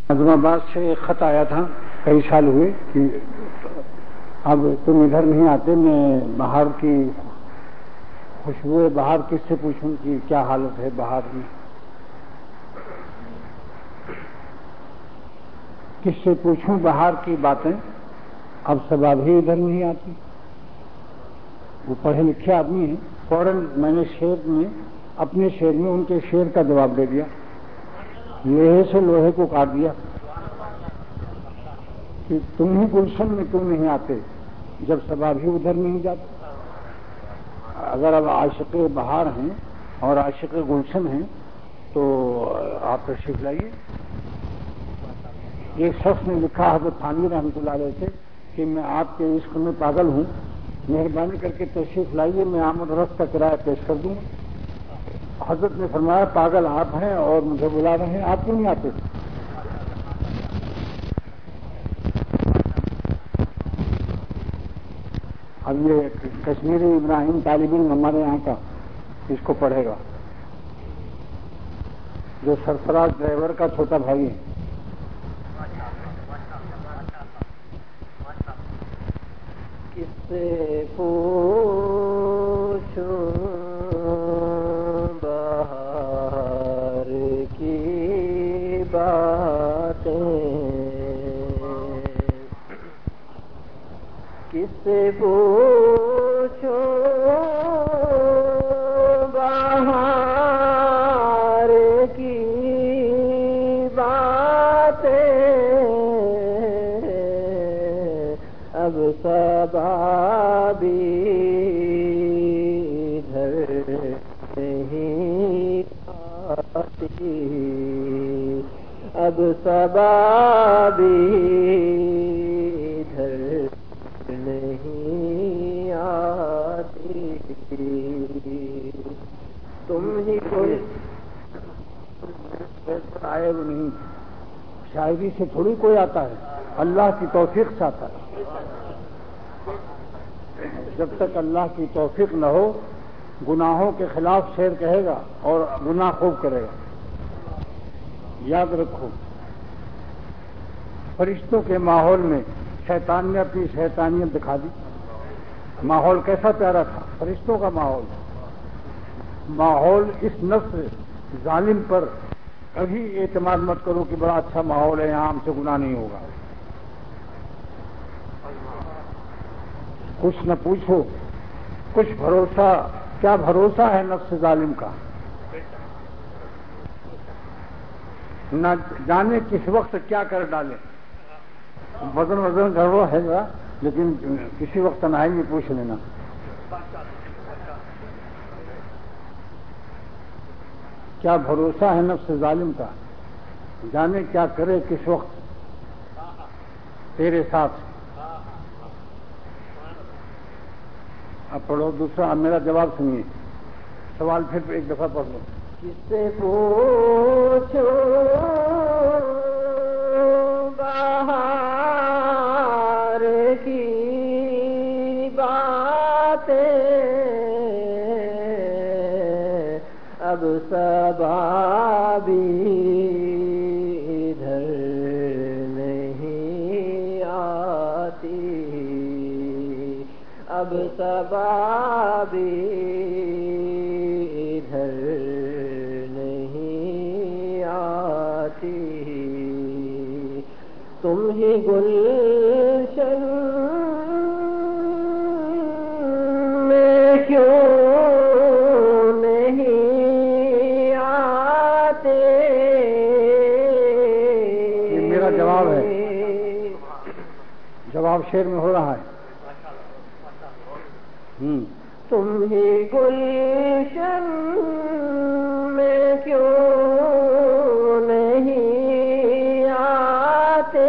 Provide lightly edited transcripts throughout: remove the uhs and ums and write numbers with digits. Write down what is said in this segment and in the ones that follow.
عظم آباد سے ایک خط آیا تھا کئی سال ہوئے کہ اب تم ادھر نہیں آتے، میں بہار کی خوشبو بہار کس سے پوچھوں کہ کیا حالت ہے بہار میں، کس سے پوچھوں بہار کی باتیں، اب سب ابھی ادھر نہیں آتی۔ وہ پڑھے لکھے آدمی ہیں، فوراً میں نے شعر میں اپنے شعر میں ان کے شعر کا جواب دے دیا، لوہے سے لوہے کو کاٹ دیا کہ تم ہی گلشن میں کیوں نہیں آتے جب سب ابھی ادھر نہیں جاتے۔ اگر اب عاشق بہار ہیں اور عاشق گلشن ہیں تو آپ تشریف لائیے۔ ایک شخص نے لکھا حضرت تھانوی رحمۃ اللہ علیہ سے کہ میں آپ کے عشق میں پاگل ہوں، مہربانی کر کے تشریف لائیے، میں آمد و رفت کا کرایہ پیش کر دوں۔ حضرت نے فرمایا پاگل آپ ہیں اور مجھے بلا رہے ہیں، آپ کیوں نہیں آتے؟ اب یہ کشمیری ابراہیم طالب علم ہمارے یہاں کا اس کو پڑھے گا، جو سرفراز ڈرائیور کا چھوٹا بھائی ہے۔ کس سے پوچھوں بہار کی باتیں، کس سے پوچھوں بہار کی باتیں، اب صبا بھی ادھر نہیں آتی، اب صبا بھی ادھر نہیں آتی، تم ہی کوئی آئے وہ نہیں، شاعری سے تھوڑی کوئی آتا ہے، اللہ کی توفیق سے آتا ہے۔ جب تک اللہ کی توفیق نہ ہو گناہوں کے خلاف شعر کہے گا اور گناہ خوب کرے گا۔ یاد رکھو، فرشتوں کے ماحول میں شیطان نے اپنی شیطانیت دکھا دی۔ ماحول کیسا پیارا تھا، فرشتوں کا ماحول۔ ماحول اس نفس ظالم پر کبھی اعتماد مت کرو کہ بڑا اچھا ماحول ہے یہاں ہم سے گناہ نہیں ہوگا۔ کچھ نہ پوچھو، کچھ بھروسہ، کیا بھروسہ ہے نفس ظالم کا، نہ جانے کس وقت کیا کر ڈالے۔ وزن گھڑو ہے گا لیکن کسی وقت تنہائی میں پوچھ لینا۔ کیا بھروسہ ہے نفس ظالم کا، جانے کیا کرے کس وقت تیرے ساتھ۔ اب پڑھو دوسرا، اب میرا جواب سنیے، سوال پھر ایک دفعہ پڑھ لو۔ کس سے پوچھوں بہار کی باتیں، اب صبا بھی ادھر نہیں آتی، اب صبا بھی ادھر نہیں آتی، تم ہی گلشن میں کیوں نہیں آتے۔ یہ میرا جواب ہے، جواب شعر میں ہو رہا ہے۔ تم ہی گلشن میں کیوں نہیں آتے،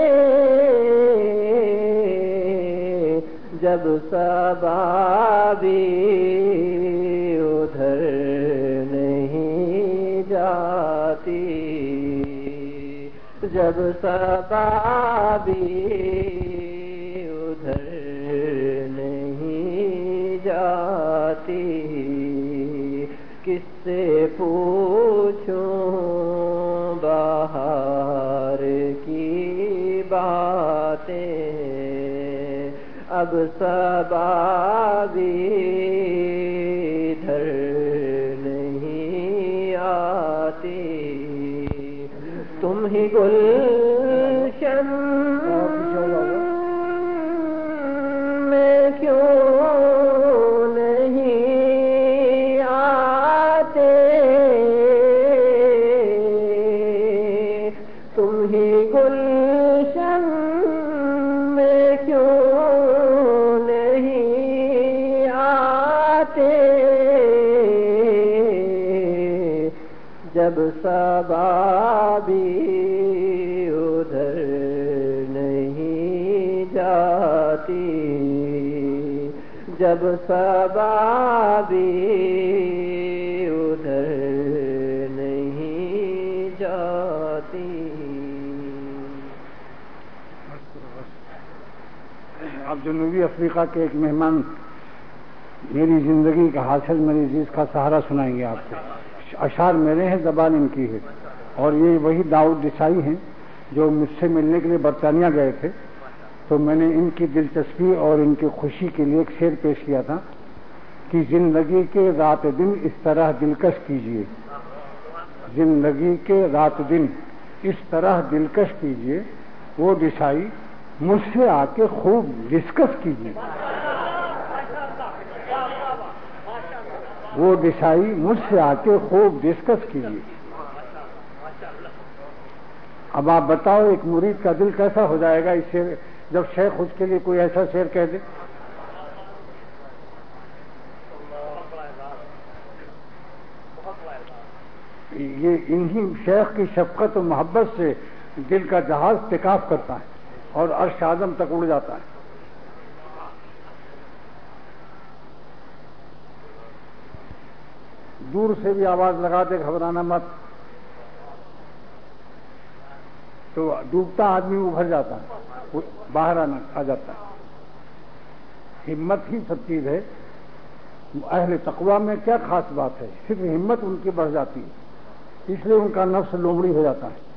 جب صبا بھی ادھر نہیں جاتی، جب صبا بھی ادھر نہیں جاتی، کس سے پوچھوں بہار کی باتیں اب صبا بھی ادھر نہیں آتی، تم ہی گلشن میں کیوں نہیں آتے، تم ہی گلشن میں کیوں نہیں آتے، جب صبا بھی ادھر نہیں جاتی، جب صبا بھی ادھر نہیں جاتی۔ اب جنوبی افریقہ کے ایک مہمان میری زندگی کا حاصل میری عزیز کا سہارا سنائیں گے آپ کو۔ اشعار میرے ہیں، زبان ان کی ہے، اور یہ وہی داؤد دسائی ہیں جو مجھ سے ملنے کے لیے برطانیہ گئے تھے، تو میں نے ان کی دلچسپی اور ان کی خوشی کے لیے ایک شعر پیش کیا تھا کہ زندگی کے رات دن اس طرح دلکش کیجیے، زندگی کے رات دن اس طرح دلکش کیجیے، وہ دسائی مجھ سے آ کے خوب ڈسکس کیجیے، وہ دسائی مجھ سے آ کے خوب ڈسکس کیجیے۔ اب آپ بتاؤ ایک مرید کا دل کیسا ہو جائے گا اس شعر جب شیخ اس کے لیے کوئی ایسا شعر کہہ دے۔ یہ انہی شیخ کی شفقت و محبت سے دل کا جہاز ٹیک-آف کرتا ہے اور عرش اعظم تک اڑ جاتا ہے۔ دور سے بھی آواز لگا دے گھبرانا مت، تو ڈوبتا آدمی ابھر جاتا ہے، باہر آ جاتا ہے۔ ہمت ہی سب چیز ہے۔ اہل تقویٰ میں کیا خاص بات ہے، صرف ہمت ان کی بڑھ جاتی ہے، اس لیے ان کا نفس لومڑی ہو جاتا ہے۔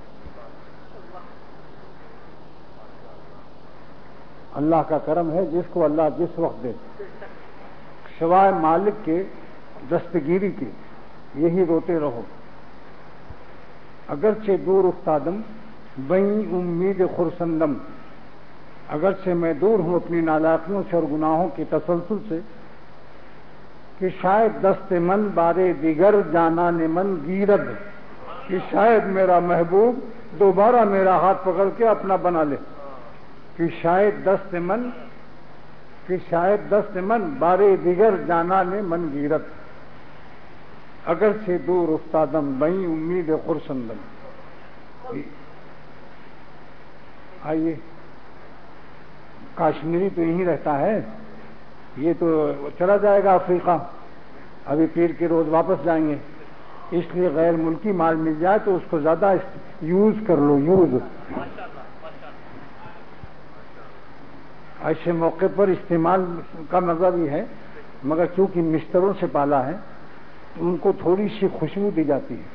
اللہ کا کرم ہے جس کو اللہ جس وقت دے، سوائے مالک کے دستگیری کے یہی روتے رہو۔ اگرچہ دور افتادم بیں امید خرسندم، اگرچہ میں دور ہوں اپنی نالائقیوں سے اور گناہوں کے تسلسل سے، کہ شاید دست من بارے دیگر جانان من گیرد، کہ شاید میرا محبوب دوبارہ میرا ہاتھ پکڑ کے اپنا بنا لے، کہ شاید دست من بارے دیگر جانان من گیرد، اگرچہ دور افتادم بیں امید خرسندم۔ آئیے، کاشمیری تو یہیں رہتا ہے، یہ تو چلا جائے گا افریقہ، ابھی پیر کے روز واپس جائیں گے، اس لیے غیر ملکی مال مل جائے تو اس کو زیادہ یوز کر لو، یوز۔ ایسے موقع پر استعمال کا مزہ بھی ہے، مگر چونکہ مستروں سے پالا ہے تو ان کو تھوڑی سی خوشبو دی جاتی ہے۔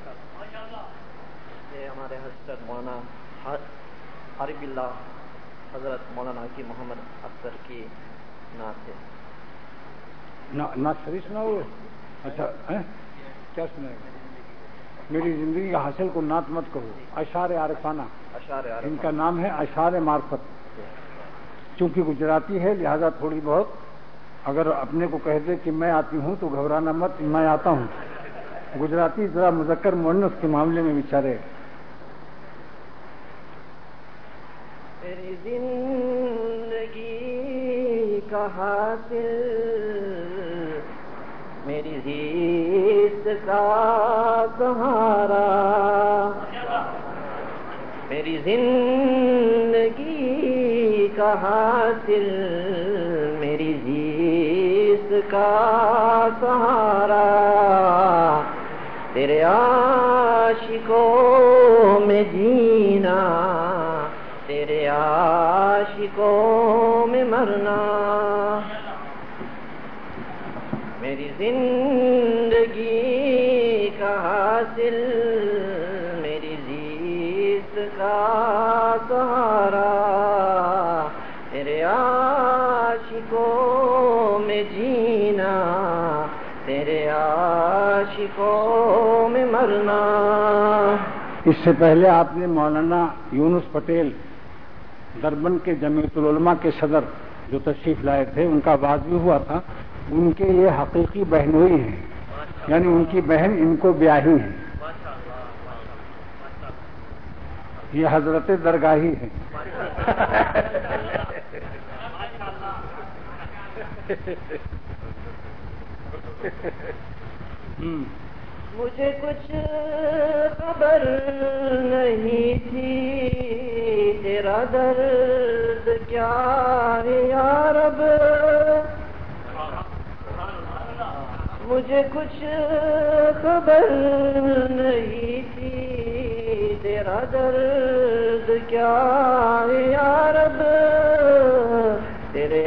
یہ ہمارے حضرت مولانا عارف اللہ حضرت مولانا کی محمد اختر کی نعت ہے۔ نعت شریف سناؤ؟ اچھا، کیا سنائے گا؟ میری زندگی کا حاصل کو نعت مت کرو، اشعار عارفانہ، ان کا نام ہے اشعار معرفت۔ چونکہ گجراتی ہے لہذا تھوڑی بہت اگر اپنے کو کہہ دے کہ میں آتی ہوں تو گھبرانا مت، میں آتا ہوں۔ گجراتی ذرا مذکر مؤنث کے معاملے میں بیچارے۔ میری زندگی کا حاصل، میری زیست کا سہارا، میری زندگی کا حاصل، میری زیست کا سہارا، تیرے عاشقوں میں جینا، تیرے عاشقوں میں مرنا، میری زندگی کا حاصل، میری زیست کا سہارا، تیرے عاشقوں میں جینا، تیرے عاشقوں میں مرنا۔ اس سے پہلے آپ نے مولانا یونس پٹیل دربن کے جمعیت العلماء کے صدر جو تشریف لائے تھے، ان کا واعظ بھی ہوا تھا۔ ان کے یہ حقیقی بہنوئی ہیں، یعنی ان کی بہن ان کو بیاہی ہیں، یہ حضرت درگاہی ہیں۔ مجھے کچھ خبر نہیں تھی تیرا درد کیا ہے یا رب، مجھے کچھ خبر نہیں تھی تیرا درد کیا ہے یا رب، تیرے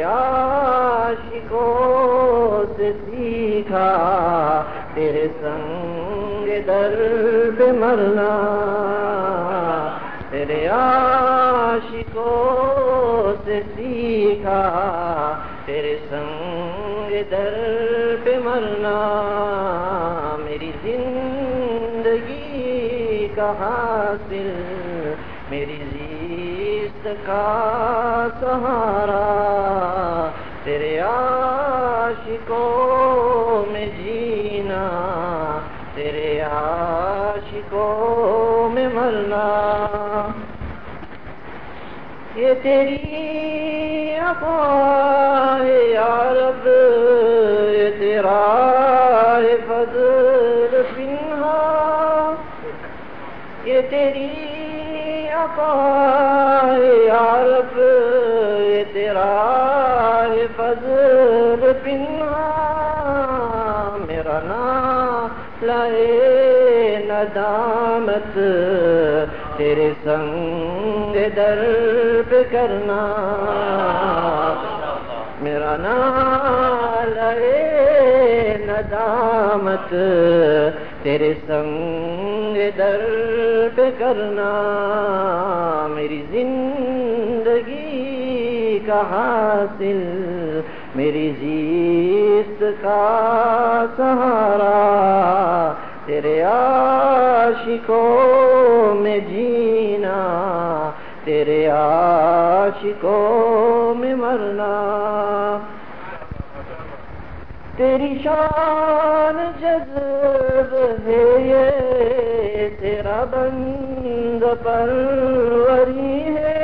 عاشقوں سے سیکھا تیرے سنگ در پہ مرنا، تیرے عاشقوں سے سیکھا تیرے سنگ در پہ مرنا، میری زندگی کا حاصل میری زیست کا سہارا، تیرے عاشقوں میں جینا، تیرے عاشقوں میں مرنا، یہ تیری عطا ہے یا رب، یہ تیرا ہے فضل پنہا، یہ تیری عطا ہے یا رب، یہ تیرا ہے فضل پنہا، میرا نام لائے ندامت تیرے سنگ در پہ کرنا، میرا نام لائے ندامت تیرے سنگ در پہ کرنا، میری زندگی کا حاصل میری زیست کا سہارا، تیرے عاشقوں میں جینا، تیرے عاشقوں میں مرنا، تیری شان جذب ہے یہ تیرا بند پروری ہے،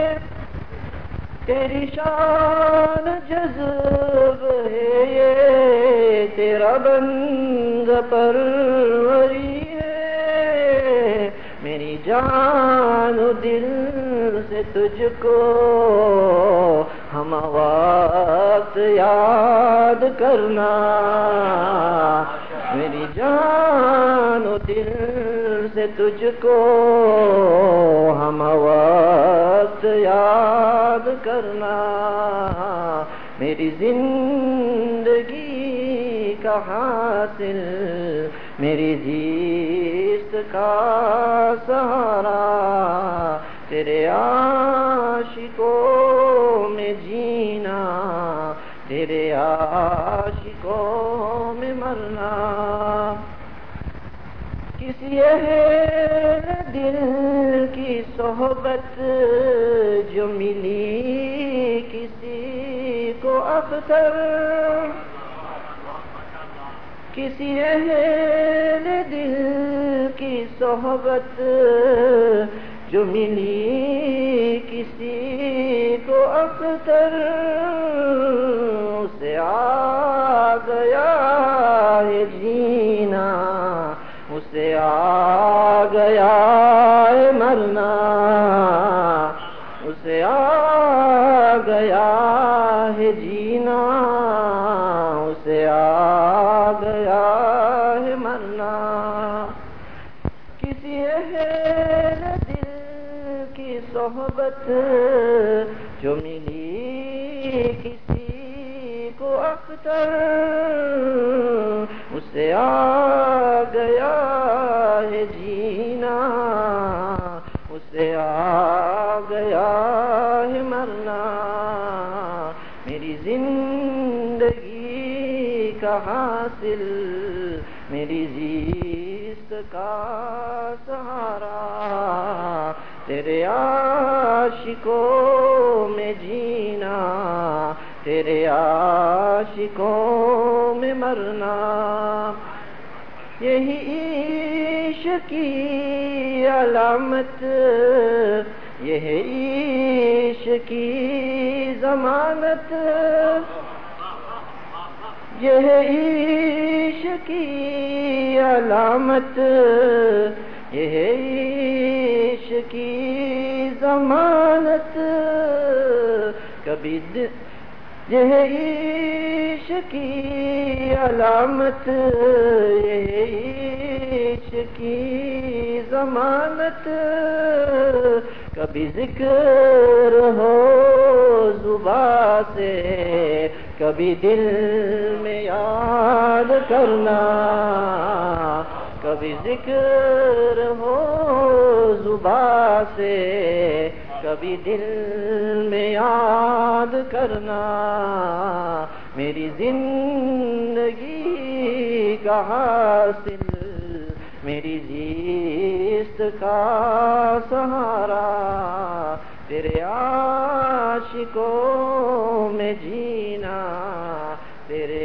تیری شان جذب ہے یہ تیرا بند پروری ہے، میری جان و دل سے تجھ کو ہم وقت یاد کرنا، میری جان و دل سے تجھ کو ہم وقت یاد کرنا، میری زندگی کا حاصل میری زیست کا سہارا، تیرے عاشقوں میں جینا، تیرے عاشقوں میں مرنا، کسی اہل دل کی صحبت جو ملی کسی کو اختر، کسی اہل دل کی صحبت جو ملی کسی کو اختر، اسے آ گیا ہے جینا، اسے آ گیا ہے مرنا، اسے آ گیا ہے جینا، اسے آ گیا ہے مرنا، کسی اہل دل کی صحبت جو ملی کسی کو اختر، اسے آ گیا ہے جینا، اسے آ حاصل، میری زیست کا سہارا، تیرے عاشقوں میں جینا، تیرے عاشقوں میں مرنا، یہی عشق کی علامت، یہی عشق کی ضمانت، یہ عشق کی علامت، یہ عشق کی ضمانت، کبھی یہ عشق کی علامت، یہ عشق کی ضمانت، کبھی ذکر ہو زباں سے، کبھی دل میں یاد کرنا، کبھی ذکر ہو زباں سے، کبھی دل میں یاد کرنا، میری زندگی کا حاصل، میری زیست کا سہارا، تیرے عاشقوں میں جینا، تیرے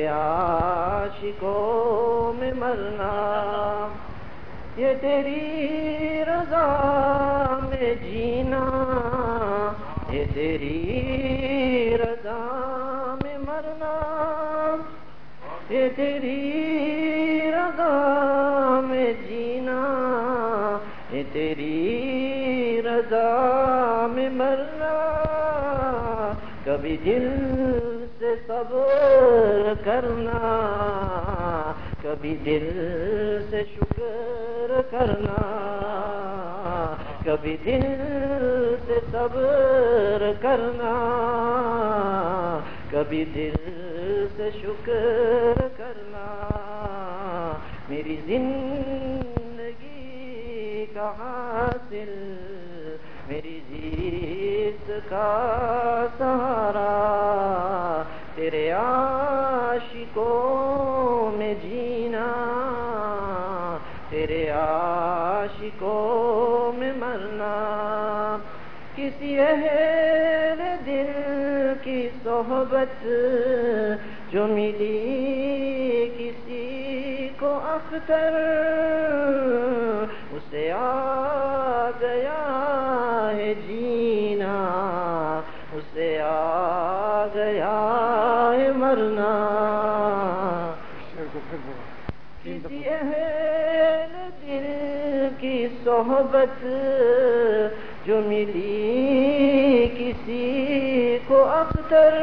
عاشقوں میں مرنا، یہ تیری رضا میں جینا، یہ تیری رضا میں مرنا، یہ تیری رضا میں جینا، یہ تیری رضا میں مرنا، کبھی دل سے صبر کرنا، کبھی دل سے شکر کرنا، کبھی دل سے صبر کرنا، کبھی دل سے شکر کرنا، میری زندگی کا حاصل، میری زیست کا سہارا، تیرے عاشقوں میں جینا، تیرے عاشقوں میں مرنا، کسی اہل دل کی صحبت جو ملی کسی کو اختر، اسے آ گیا ہے جینا، اسے آ گیا ہے مرنا، کسی اہل دل کی صحبت جو ملی کسی کو اختر،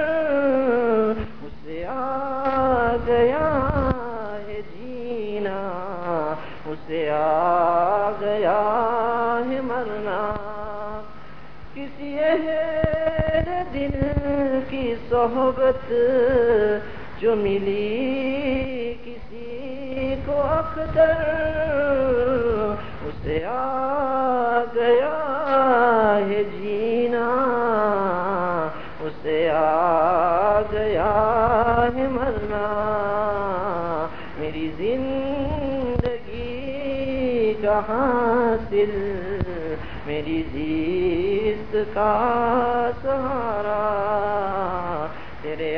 اسے آ گیا ہے جینا، اسے آ گیا ہے مرنا، کسی اہل دل کی صحبت جو ملی کسی کو اختر، اسے آ گیا ہے جینا، اسے آ گیا ہے مرنا، میری زندگی کا حاصل، میری زیست کا سہارا، تیرے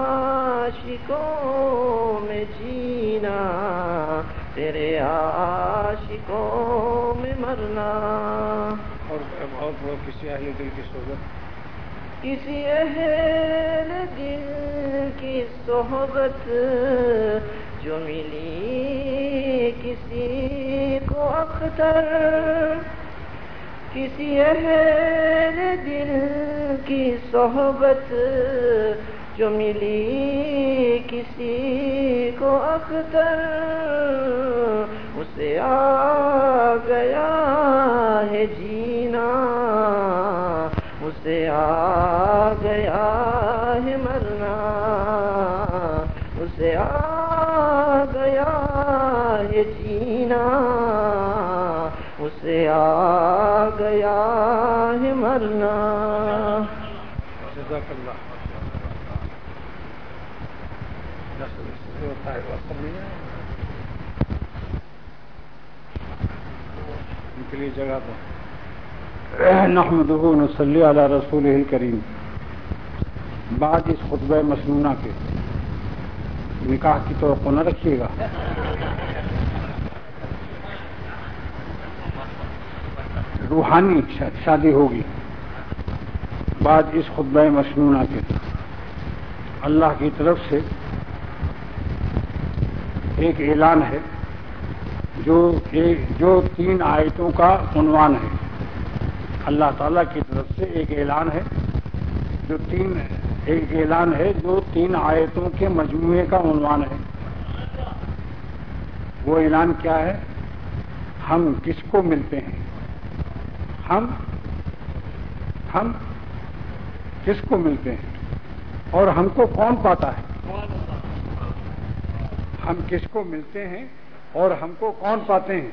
عاشقوں میں جینا، تیرے عاشقوں میں مرنا، اور کسی اہل دل کی صحبت، کسی اہل دل کی صحبت جو ملی کسی کو اختر، کسی اہل دل کی صحبت جو ملی کسی کو اختر، اسے آ گیا ہے جینا، اسے آ گیا ہے مرنا، اسے آ گیا ہے جینا، اسے آ گیا ہے مرنا، جزاک اللہ. ان کے لیے جگہ دو. نحمدہ و نصلی علی رسولہ الکریم. بعد اس خطبہ مسنونہ کے نکاح کی توقع نہ رکھیے گا. روحانی شادی ہوگی. بعد اس خطبہ مسنونہ کے اللہ کی طرف سے ایک اعلان ہے جو 3 آیتوں کا عنوان ہے. اللہ تعالیٰ کی طرف سے ایک اعلان ہے جو 3 آیتوں کے مجموعے کا عنوان ہے. وہ اعلان کیا ہے؟ ہم کس کو ملتے ہیں؟ ہم کس کو ملتے ہیں اور ہم کو کون پاتا ہے؟ ہم کس کو ملتے ہیں اور ہم کو کون پاتے ہیں؟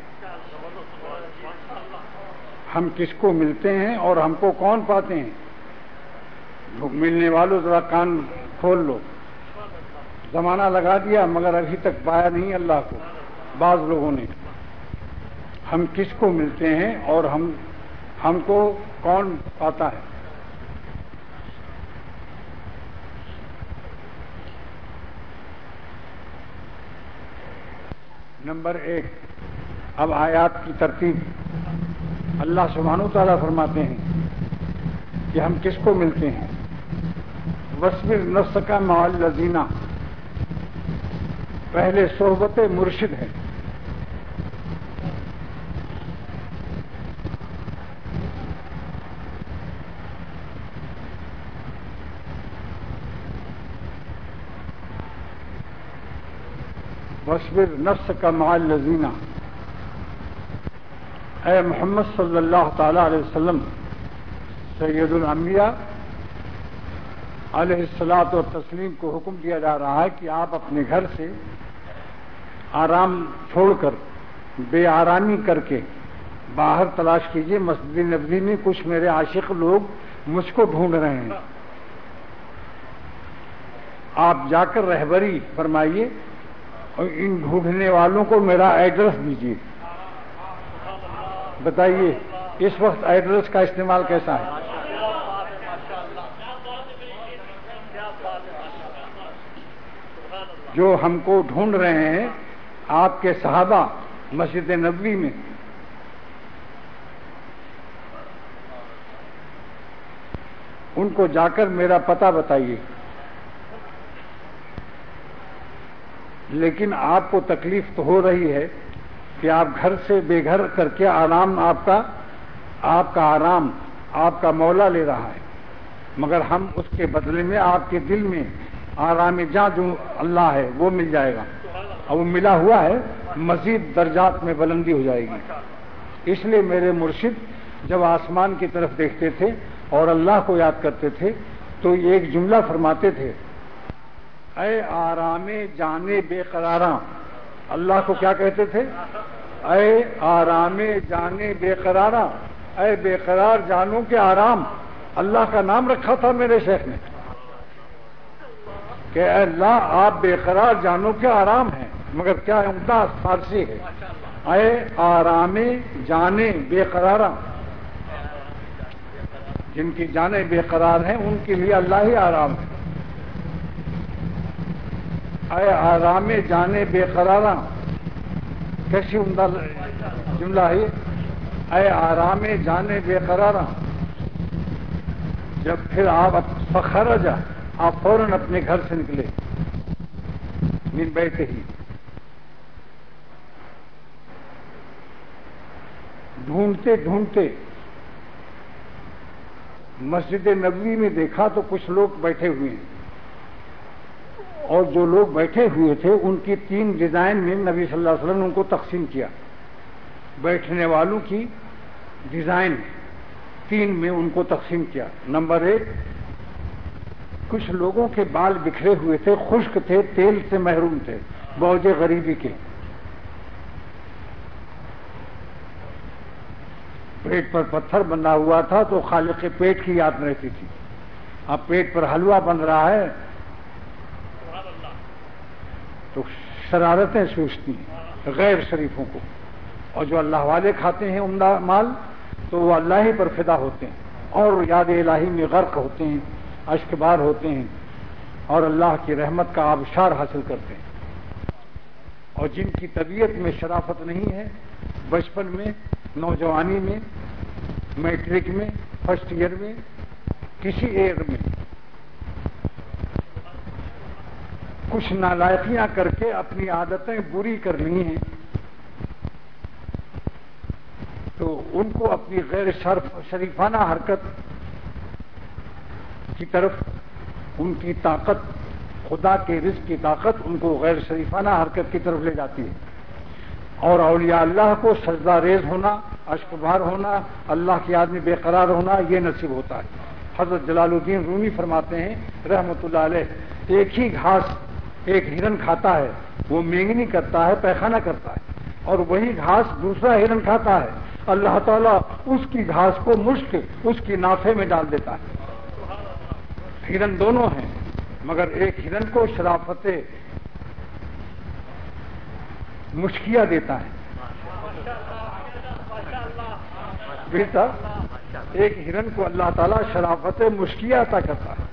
ہم کس کو ملتے ہیں اور ہم کو کون پاتے ہیں؟ ملنے والوں ذرا کان کھول لو. زمانہ لگا دیا مگر ابھی تک پایا نہیں اللہ کو بعض لوگوں نے. ہم کس کو ملتے ہیں اور ہم کو کون پاتا ہے؟ نمبر 1. اب آیات کی ترتیب. اللہ سبحانہ تعالیٰ فرماتے ہیں کہ ہم کس کو ملتے ہیں. وَاصْبِرْ نَفْسَكَ مَعَ الَّذِينَ. پہلے صحبت مرشد ہے. وَاصْبِرْ نَفْسَكَ مَعَ الَّذِينَ. اے محمد صلی اللہ تعالی علیہ وسلم سید الانبیاء علیہ الصلاۃ والتسلیم کو حکم دیا جا رہا ہے کہ آپ اپنے گھر سے آرام چھوڑ کر بے آرامی کر کے باہر تلاش کیجئے. مسجد نبوی میں کچھ میرے عاشق لوگ مجھ کو ڈھونڈ رہے ہیں. آپ جا کر رہبری فرمائیے اور ان ڈھونڈنے والوں کو میرا ایڈریس دیجیے. بتائیے اس وقت ایڈریس کا استعمال کیسا ہے؟ جو ہم کو ڈھونڈ رہے ہیں آپ کے صحابہ مسجد نبوی میں، ان کو جا کر میرا پتہ بتائیے. لیکن آپ کو تکلیف تو ہو رہی ہے کہ آپ گھر سے بے گھر کر کے آرام آپ کا آرام آپ کا مولا لے رہا ہے، مگر ہم اس کے بدلے میں آپ کے دل میں آرام جاں جو اللہ ہے وہ مل جائے گا. اور وہ ملا ہوا ہے مزید درجات میں بلندی ہو جائے گی. اس لیے میرے مرشد جب آسمان کی طرف دیکھتے تھے اور اللہ کو یاد کرتے تھے تو یہ ایک جملہ فرماتے تھے، اے آرام جانے بے قراراں. اللہ کو کیا کہتے تھے؟ اے آرام جانے بے قراراں، اے بے قرار جانوں کے آرام. اللہ کا نام رکھا تھا میرے شیخ نے کہ اے اللہ آپ بے قرار جانوں کے آرام ہیں. مگر کیا عمدہ فارسی ہے، اے آرام جانے بے قراراں. جن کی جانیں بے قرار ہیں ان کے لیے اللہ ہی آرام ہے. اے آرام جانے بے قراراں، کیسی عمدہ جملہ ہے. اے آرام جانے بے قراراں. جب پھر آپ فخرج آپ فوراً اپنے گھر سے نکلے من بیٹھے ہی. ڈھونڈتے ڈھونڈتے مسجد نبوی میں دیکھا تو کچھ لوگ بیٹھے ہوئے ہیں، اور جو لوگ بیٹھے ہوئے تھے ان کی 3 ڈیزائن میں نبی صلی اللہ علیہ وسلم نے ان کو تقسیم کیا. بیٹھنے والوں کی ڈیزائن 3 میں ان کو تقسیم کیا. نمبر 1، کچھ لوگوں کے بال بکھرے ہوئے تھے، خشک تھے، تیل سے محروم تھے، بوجھ غریبی کے. پیٹ پر پتھر بندھا ہوا تھا تو خالق پیٹ کی یاد رہتی تھی. اب پیٹ پر حلوہ بن رہا ہے تو شرارتیں سوچتی ہیں غیر شریفوں کو، اور جو اللہ والے کھاتے ہیں عمدہ مال تو وہ اللہ ہی پر فدا ہوتے ہیں اور یاد الہی میں غرق ہوتے ہیں، اشک بار ہوتے ہیں اور اللہ کی رحمت کا آبشار حاصل کرتے ہیں۔ اور جن کی طبیعت میں شرافت نہیں ہے، بچپن میں، نوجوانی میں، میٹرک میں، فرسٹ ایئر میں، کسی ایئر میں کچھ نالائقیاں کر کے اپنی عادتیں بری کرنی ہیں، تو ان کو اپنی غیر شریفانہ حرکت کی طرف ان کی طاقت، خدا کے رزق کی طاقت ان کو غیر شریفانہ حرکت کی طرف لے جاتی ہے، اور اولیاء اللہ کو سجدہ ریز ہونا، اشک بار ہونا، اللہ کی یاد میں بے قرار ہونا، یہ نصیب ہوتا ہے۔ حضرت جلال الدین رومی فرماتے ہیں رحمۃ اللہ علیہ، ایک ہی گھاس ایک ہرن کھاتا ہے، وہ مینگنی کرتا ہے، پیخانہ کرتا ہے، اور وہی گھاس دوسرا ہرن کھاتا ہے، اللہ تعالیٰ اس کی گھاس کو مشک اس کی نافے میں ڈال دیتا ہے۔ ہرن دونوں ہیں، مگر ایک ہرن کو شرافت مشکیہ دیتا ہے، بیٹا ایک ہرن کو اللہ تعالیٰ شرافت مشکیہ عطا کرتا ہے۔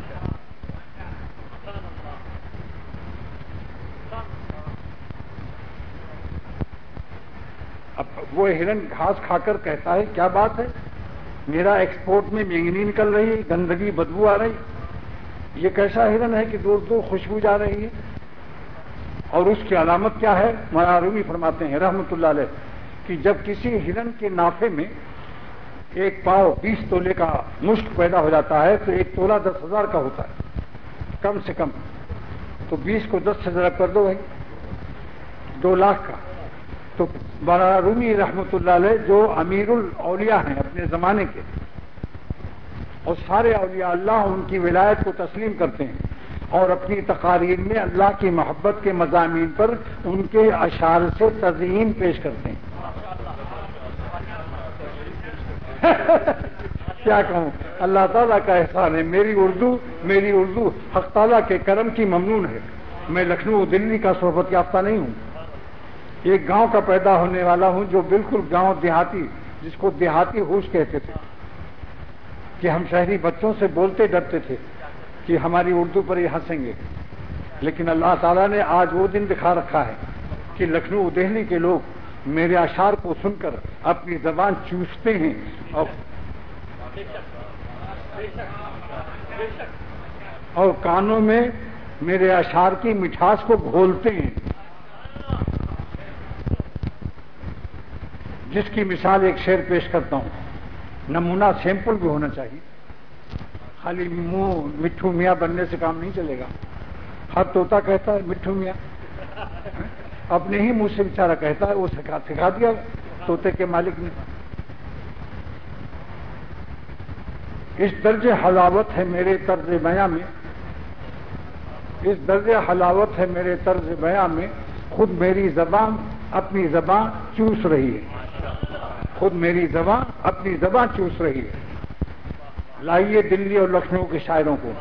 اب وہ ہرن گھاس کھا کر کہتا ہے کیا بات ہے، میرا ایکسپورٹ میں مینگنی نکل رہی، گندگی بدبو آ رہی، یہ کیسا ہرن ہے کہ دور دور خوشبو جا رہی ہے، اور اس کی علامت کیا ہے؟ مولانا رومی فرماتے ہیں رحمۃ اللہ علیہ کہ جب کسی ہرن کے نافے میں ایک پاؤ 20 تولے کا مشک پیدا ہو جاتا ہے تو ایک تولہ 10,000 کا ہوتا ہے کم سے کم، تو 20 کو 10 سے ضرب کر دو بھائی، 2 لاکھ کا۔ تو مولانا رومی رحمۃ اللہ علیہ جو امیر الاولیاء ہیں اپنے زمانے کے، اور سارے اولیاء اللہ ان کی ولایت کو تسلیم کرتے ہیں، اور اپنی تقاریر میں اللہ کی محبت کے مضامین پر ان کے اشعار سے تزئین پیش کرتے ہیں۔ کیا کہوں، اللہ تعالیٰ کا احسان ہے، میری اردو حق تعالیٰ کے کرم کی ممنون ہے۔ میں لکھنؤ دلی کا صحبت یافتہ نہیں ہوں، ایک گاؤں کا پیدا ہونے والا ہوں جو بالکل گاؤں دیہاتی، جس کو دیہاتی ہوش کہتے تھے، کہ ہم شہری بچوں سے بولتے ڈرتے تھے کہ ہماری اردو پر یہ ہنسیں گے، لیکن اللہ تعالیٰ نے آج وہ دن دکھا رکھا ہے کہ لکھنؤ دہلی کے لوگ میرے اشعار کو سن کر اپنی زبان چوستے ہیں اور کانوں میں میرے اشعار کی مٹھاس کو گھولتے ہیں، جس کی مثال ایک شعر پیش کرتا ہوں، نمونہ سیمپل بھی ہونا چاہیے، خالی منہ مٹھو میاں بننے سے کام نہیں چلے گا۔ ہر طوطا کہتا ہے مٹھو میاں، اپنے ہی منہ سے بیچارہ کہتا ہے، وہ سکھا دیا طوطے کے مالک نے۔ اس درجے حلاوت ہے میرے طرز بیاں میں، اس درجے حلاوت ہے میرے طرز بیاں میں، خود میری زبان اپنی زبان چوس رہی ہے، خود میری زبان اپنی زبان چوس رہی ہے۔ لائیے دلی اور لکھنؤ کے شاعروں کو۔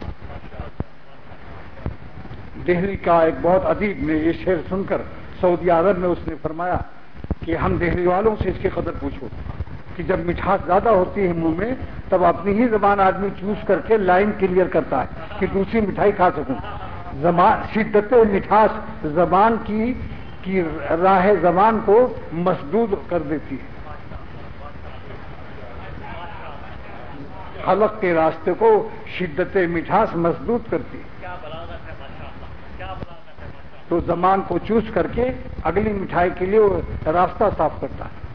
دہلی کا ایک بہت ادیب نے یہ شعر سن کر سعودی عرب میں اس نے فرمایا کہ ہم دہلی والوں سے اس کی قدر پوچھو کہ جب مٹھاس زیادہ ہوتی ہے منہ میں تب اپنی ہی زبان آدمی چوس کر کے لائن کلیئر کرتا ہے کہ دوسری مٹھائی کھا سکوں۔ شدت مٹھاس زبان کی راہ زبان کو مسدود کر دیتی ہے، حلق کے راستے کو شدت مٹھاس مسدود کرتی ہے، تو زبان کو چوس کر کے اگلی مٹھائی کے لیے وہ راستہ صاف کرتا ہے۔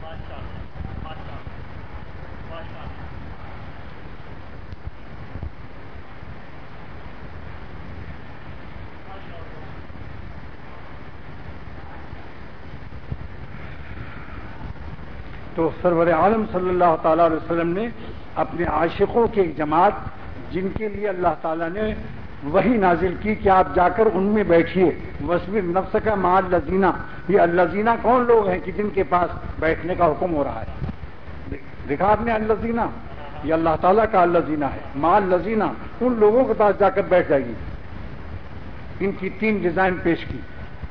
تو سرور عالم صلی اللہ تعالی علیہ وسلم نے اپنے عاشقوں کی ایک جماعت، جن کے لیے اللہ تعالیٰ نے وہی نازل کی کہ آپ جا کر ان میں بیٹھیے، وَاصْبِرْ نَفْسَكَ مَعَ الَّذِينَ، یہ الذین کون لوگ ہیں کہ جن کے پاس بیٹھنے کا حکم ہو رہا ہے؟ دیکھا آپ نے الذین، یہ اللہ تعالیٰ کا الذین ہے، مع الذین ان لوگوں کے پاس جا کر بیٹھ جائیے۔ ان کی 3 ڈیزائن پیش کی،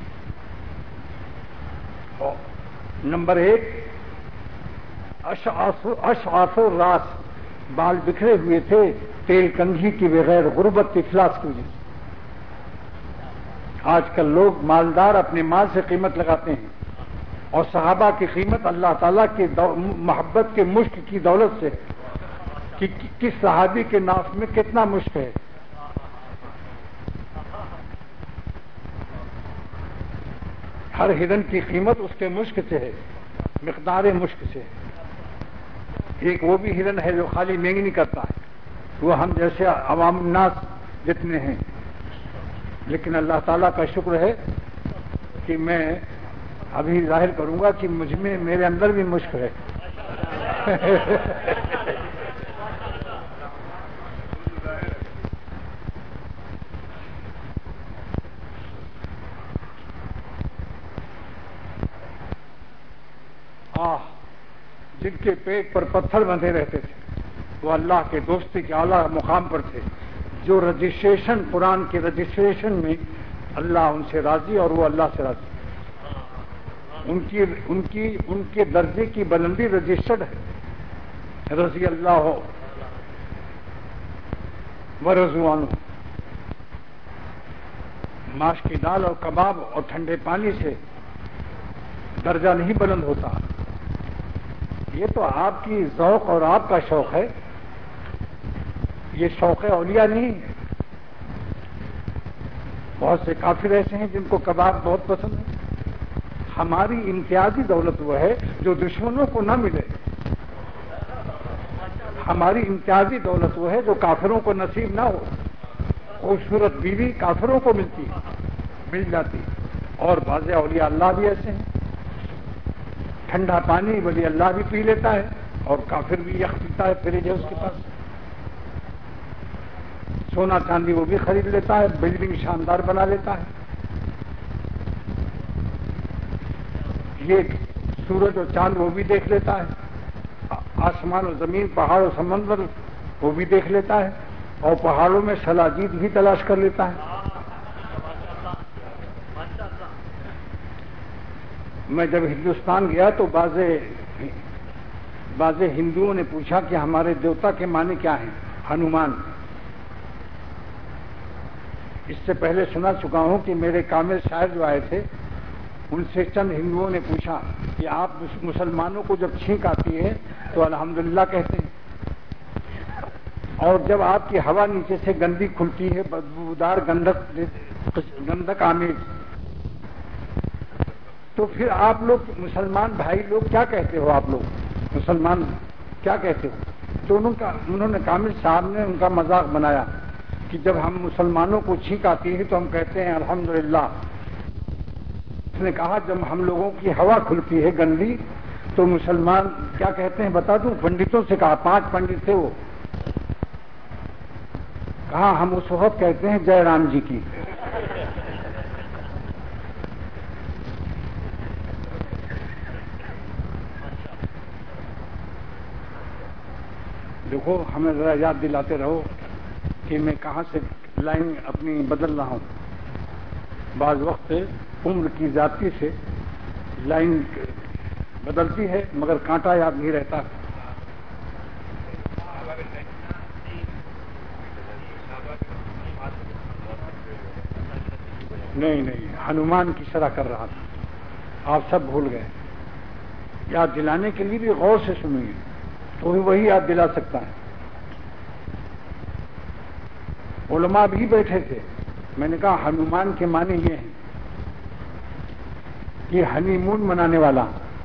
نمبر 1 اشعاث الراس، بال بکھرے ہوئے تھے تیل کنگھی کی بغیر غربت افلاس کی وجہ سے۔ آج کل لوگ مالدار اپنے مال سے قیمت لگاتے ہیں، اور صحابہ کی قیمت اللہ تعالیٰ کی محبت کے مشک کی دولت سے کہ کس صحابی کے ناف میں کتنا مشک ہے۔ ہر ہرن کی قیمت اس کے مشک سے ہے، مقدار مشک سے۔ ایک وہ بھی ہرن ہے جو خالی مینگنی کرتا ہے، وہ ہم جیسے عوام الناس جتنے ہیں، لیکن اللہ تعالیٰ کا شکر ہے کہ میں ابھی ظاہر کروں گا کہ مجھ میں میرے اندر بھی مشک ہے۔ جن کے پیٹ پر پتھر بندھے رہتے تھے وہ اللہ کے دوستی کے اعلیٰ مقام پر تھے، جو رجسٹریشن قرآن کے رجسٹریشن میں اللہ ان سے راضی اور وہ اللہ سے راضی، ان کے درجے کی بلندی رجسٹرڈ ہے، رضی اللہ ورضوا عنہ۔ ماش کی دال اور کباب اور ٹھنڈے پانی سے درجہ نہیں بلند ہوتا، یہ تو آپ کی ذوق اور آپ کا شوق ہے، یہ شوق اولیاء نہیں ہے۔ بہت سے کافر ایسے ہیں جن کو کباب بہت پسند ہے۔ ہماری امتیازی دولت وہ ہے جو دشمنوں کو نہ ملے، ہماری امتیازی دولت وہ ہے جو کافروں کو نصیب نہ ہو۔ خوبصورت بیوی کافروں کو مل جاتی، اور بعض اولیاء اللہ بھی ایسے ہیں، ٹھنڈا پانی ولی اللہ بھی پی لیتا ہے اور کافر بھی یخ پیتا ہے، فریج ہے اس کے پاس، سونا چاندی وہ بھی خرید لیتا ہے، بلڈنگ شاندار بنا لیتا ہے۔ یہ سورج اور چاند وہ بھی دیکھ لیتا ہے، آسمان و زمین، پہاڑ و سمندر وہ بھی دیکھ لیتا ہے، اور پہاڑوں میں سلاجید بھی تلاش کر لیتا ہے۔ میں جب ہندوستان گیا تو بعض ہندوؤں نے پوچھا کہ ہمارے دیوتا کے معنی کیا ہیں؟ ہنومان۔ اس سے پہلے سنا چکا ہوں کہ میرے کامل شاعر جو آئے تھے ان سے چند ہندوؤں نے پوچھا کہ آپ مسلمانوں کو جب چھینک آتی ہے تو الحمدللہ کہتے ہیں، اور جب آپ کی ہوا نیچے سے گندی کھلتی ہے، بدبودار گندک آمیز، تو پھر آپ لوگ مسلمان بھائی لوگ کیا کہتے ہو؟ آپ لوگ مسلمان کیا کہتے ہو؟ تو انہوں نے کامل صاحب نے ان کا مذاق بنایا کہ جب ہم مسلمانوں کو چھینک آتی ہے تو ہم کہتے ہیں الحمدللہ۔ اس نے کہا جب ہم لوگوں کی ہوا کھلتی ہے گندی تو مسلمان کیا کہتے ہیں بتا دوں؟ پنڈتوں سے کہا، 5 پنڈت تھے وہ، کہا ہم اس وقت کہتے ہیں جے رام جی کی۔ دیکھو ہمیں ذرا یاد دلاتے رہو کہ میں کہاں سے لائن اپنی بدل رہا ہوں۔ بعض وقت عمر کی زیادتی سے لائن بدلتی ہے مگر کانٹا یاد نہیں رہتا۔ نہیں ہنومان کی شرح کر رہا تھا، آپ سب بھول گئے۔ یاد دلانے کے لیے بھی غور سے سنیں گے تو وہی یاد دلا سکتا ہے۔ علماء بھی بیٹھے تھے، میں نے کہا ہنومان کے معنی یہ ہیں کہ ہنی مون منانے والا۔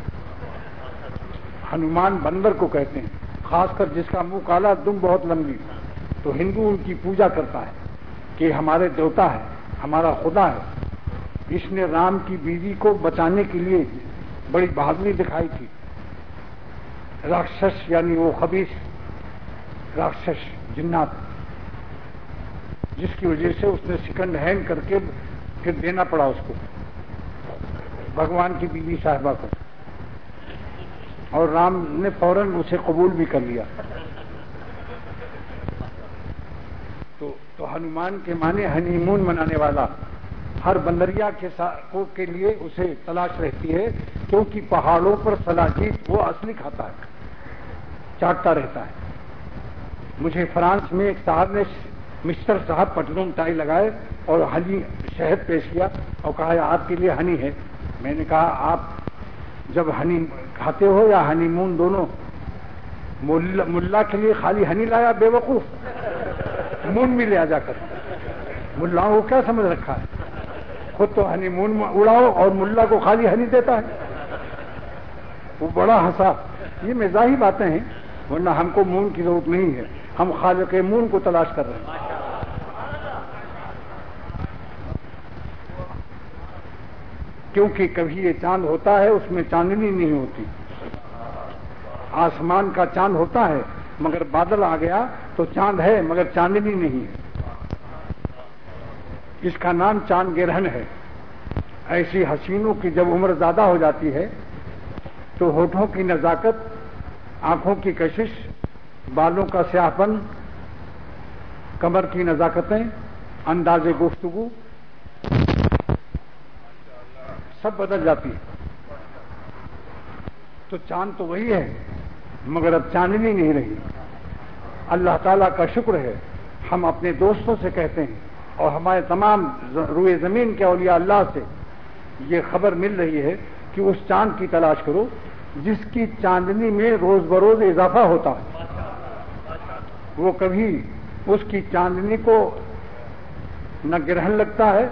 ہنومان بندر کو کہتے ہیں، خاص کر جس کا منہ کالا، دم بہت لمبی، تو ہندو ان کی پوجا کرتا ہے کہ ہمارے دیوتا ہے، ہمارا خدا ہے۔ اس نے رام کی بیوی کو بچانے کے لیے بڑی بہادری دکھائی تھی۔ راکشس یعنی وہ خبیث راکشس جنات، جس کی وجہ سے اس نے سیکنڈ ہینڈ کر کے پھر دینا پڑا اس کو، بھگوان کی بیوی صاحبہ کو، اور رام نے فوراً اسے قبول بھی کر لیا۔ تو ہنومان کے معنی ہنی مون منانے والا۔ ہر بندریا کے لیے اسے تلاش رہتی ہے کہ क्योंकि पहाड़ों पर सलाजीत वो असली खाता है, चाटता रहता है। मुझे फ्रांस में एक साहब ने, मिस्टर साहब पटलून टाई लगाए और हनी शहद पेश किया और कहा आपके लिए हनी है। मैंने कहा आप जब हनी खाते हो या हनीमून दोनों, मुल्ला के लिए खाली हनी लाया बेवकूफ, मून भी ले आ जाकर। मुल्लाओं को क्या समझ रखा है, खुद तो हनीमून में उड़ाओ और मुल्ला को खाली हनी देता है। वो बड़ा हंसा। ये मिजाही बातें हैं, वरना हमको मून की जरूरत नहीं है, हम खालिक मून को तलाश कर रहे हैं। क्योंकि कभी ये चांद होता है उसमें चांदनी नहीं होती, आसमान का चांद होता है मगर बादल आ गया तो चांद है मगर चांदनी नहीं है। इसका नाम चांद गिरहन है। ऐसी हसीनों की जब उम्र ज्यादा हो जाती है तो होठों की नजाकत, आंखों की कशिश, बालों का स्याहपन, कमर की नजाकतें, अंदाजे गुफ्तगू सब बदल जाती है। तो चांद तो वही है मगर अब चांदनी नहीं रही। अल्लाह ताला का शुक्र है, हम अपने दोस्तों से कहते हैं और हमारे तमाम रूए जमीन के औलिया अल्लाह से ये खबर मिल रही है कि उस चांद की तलाश करो जिसकी चांदनी में रोज बरोज इजाफा होता है। वो कभी उसकी चांदनी को न ग्रहण लगता है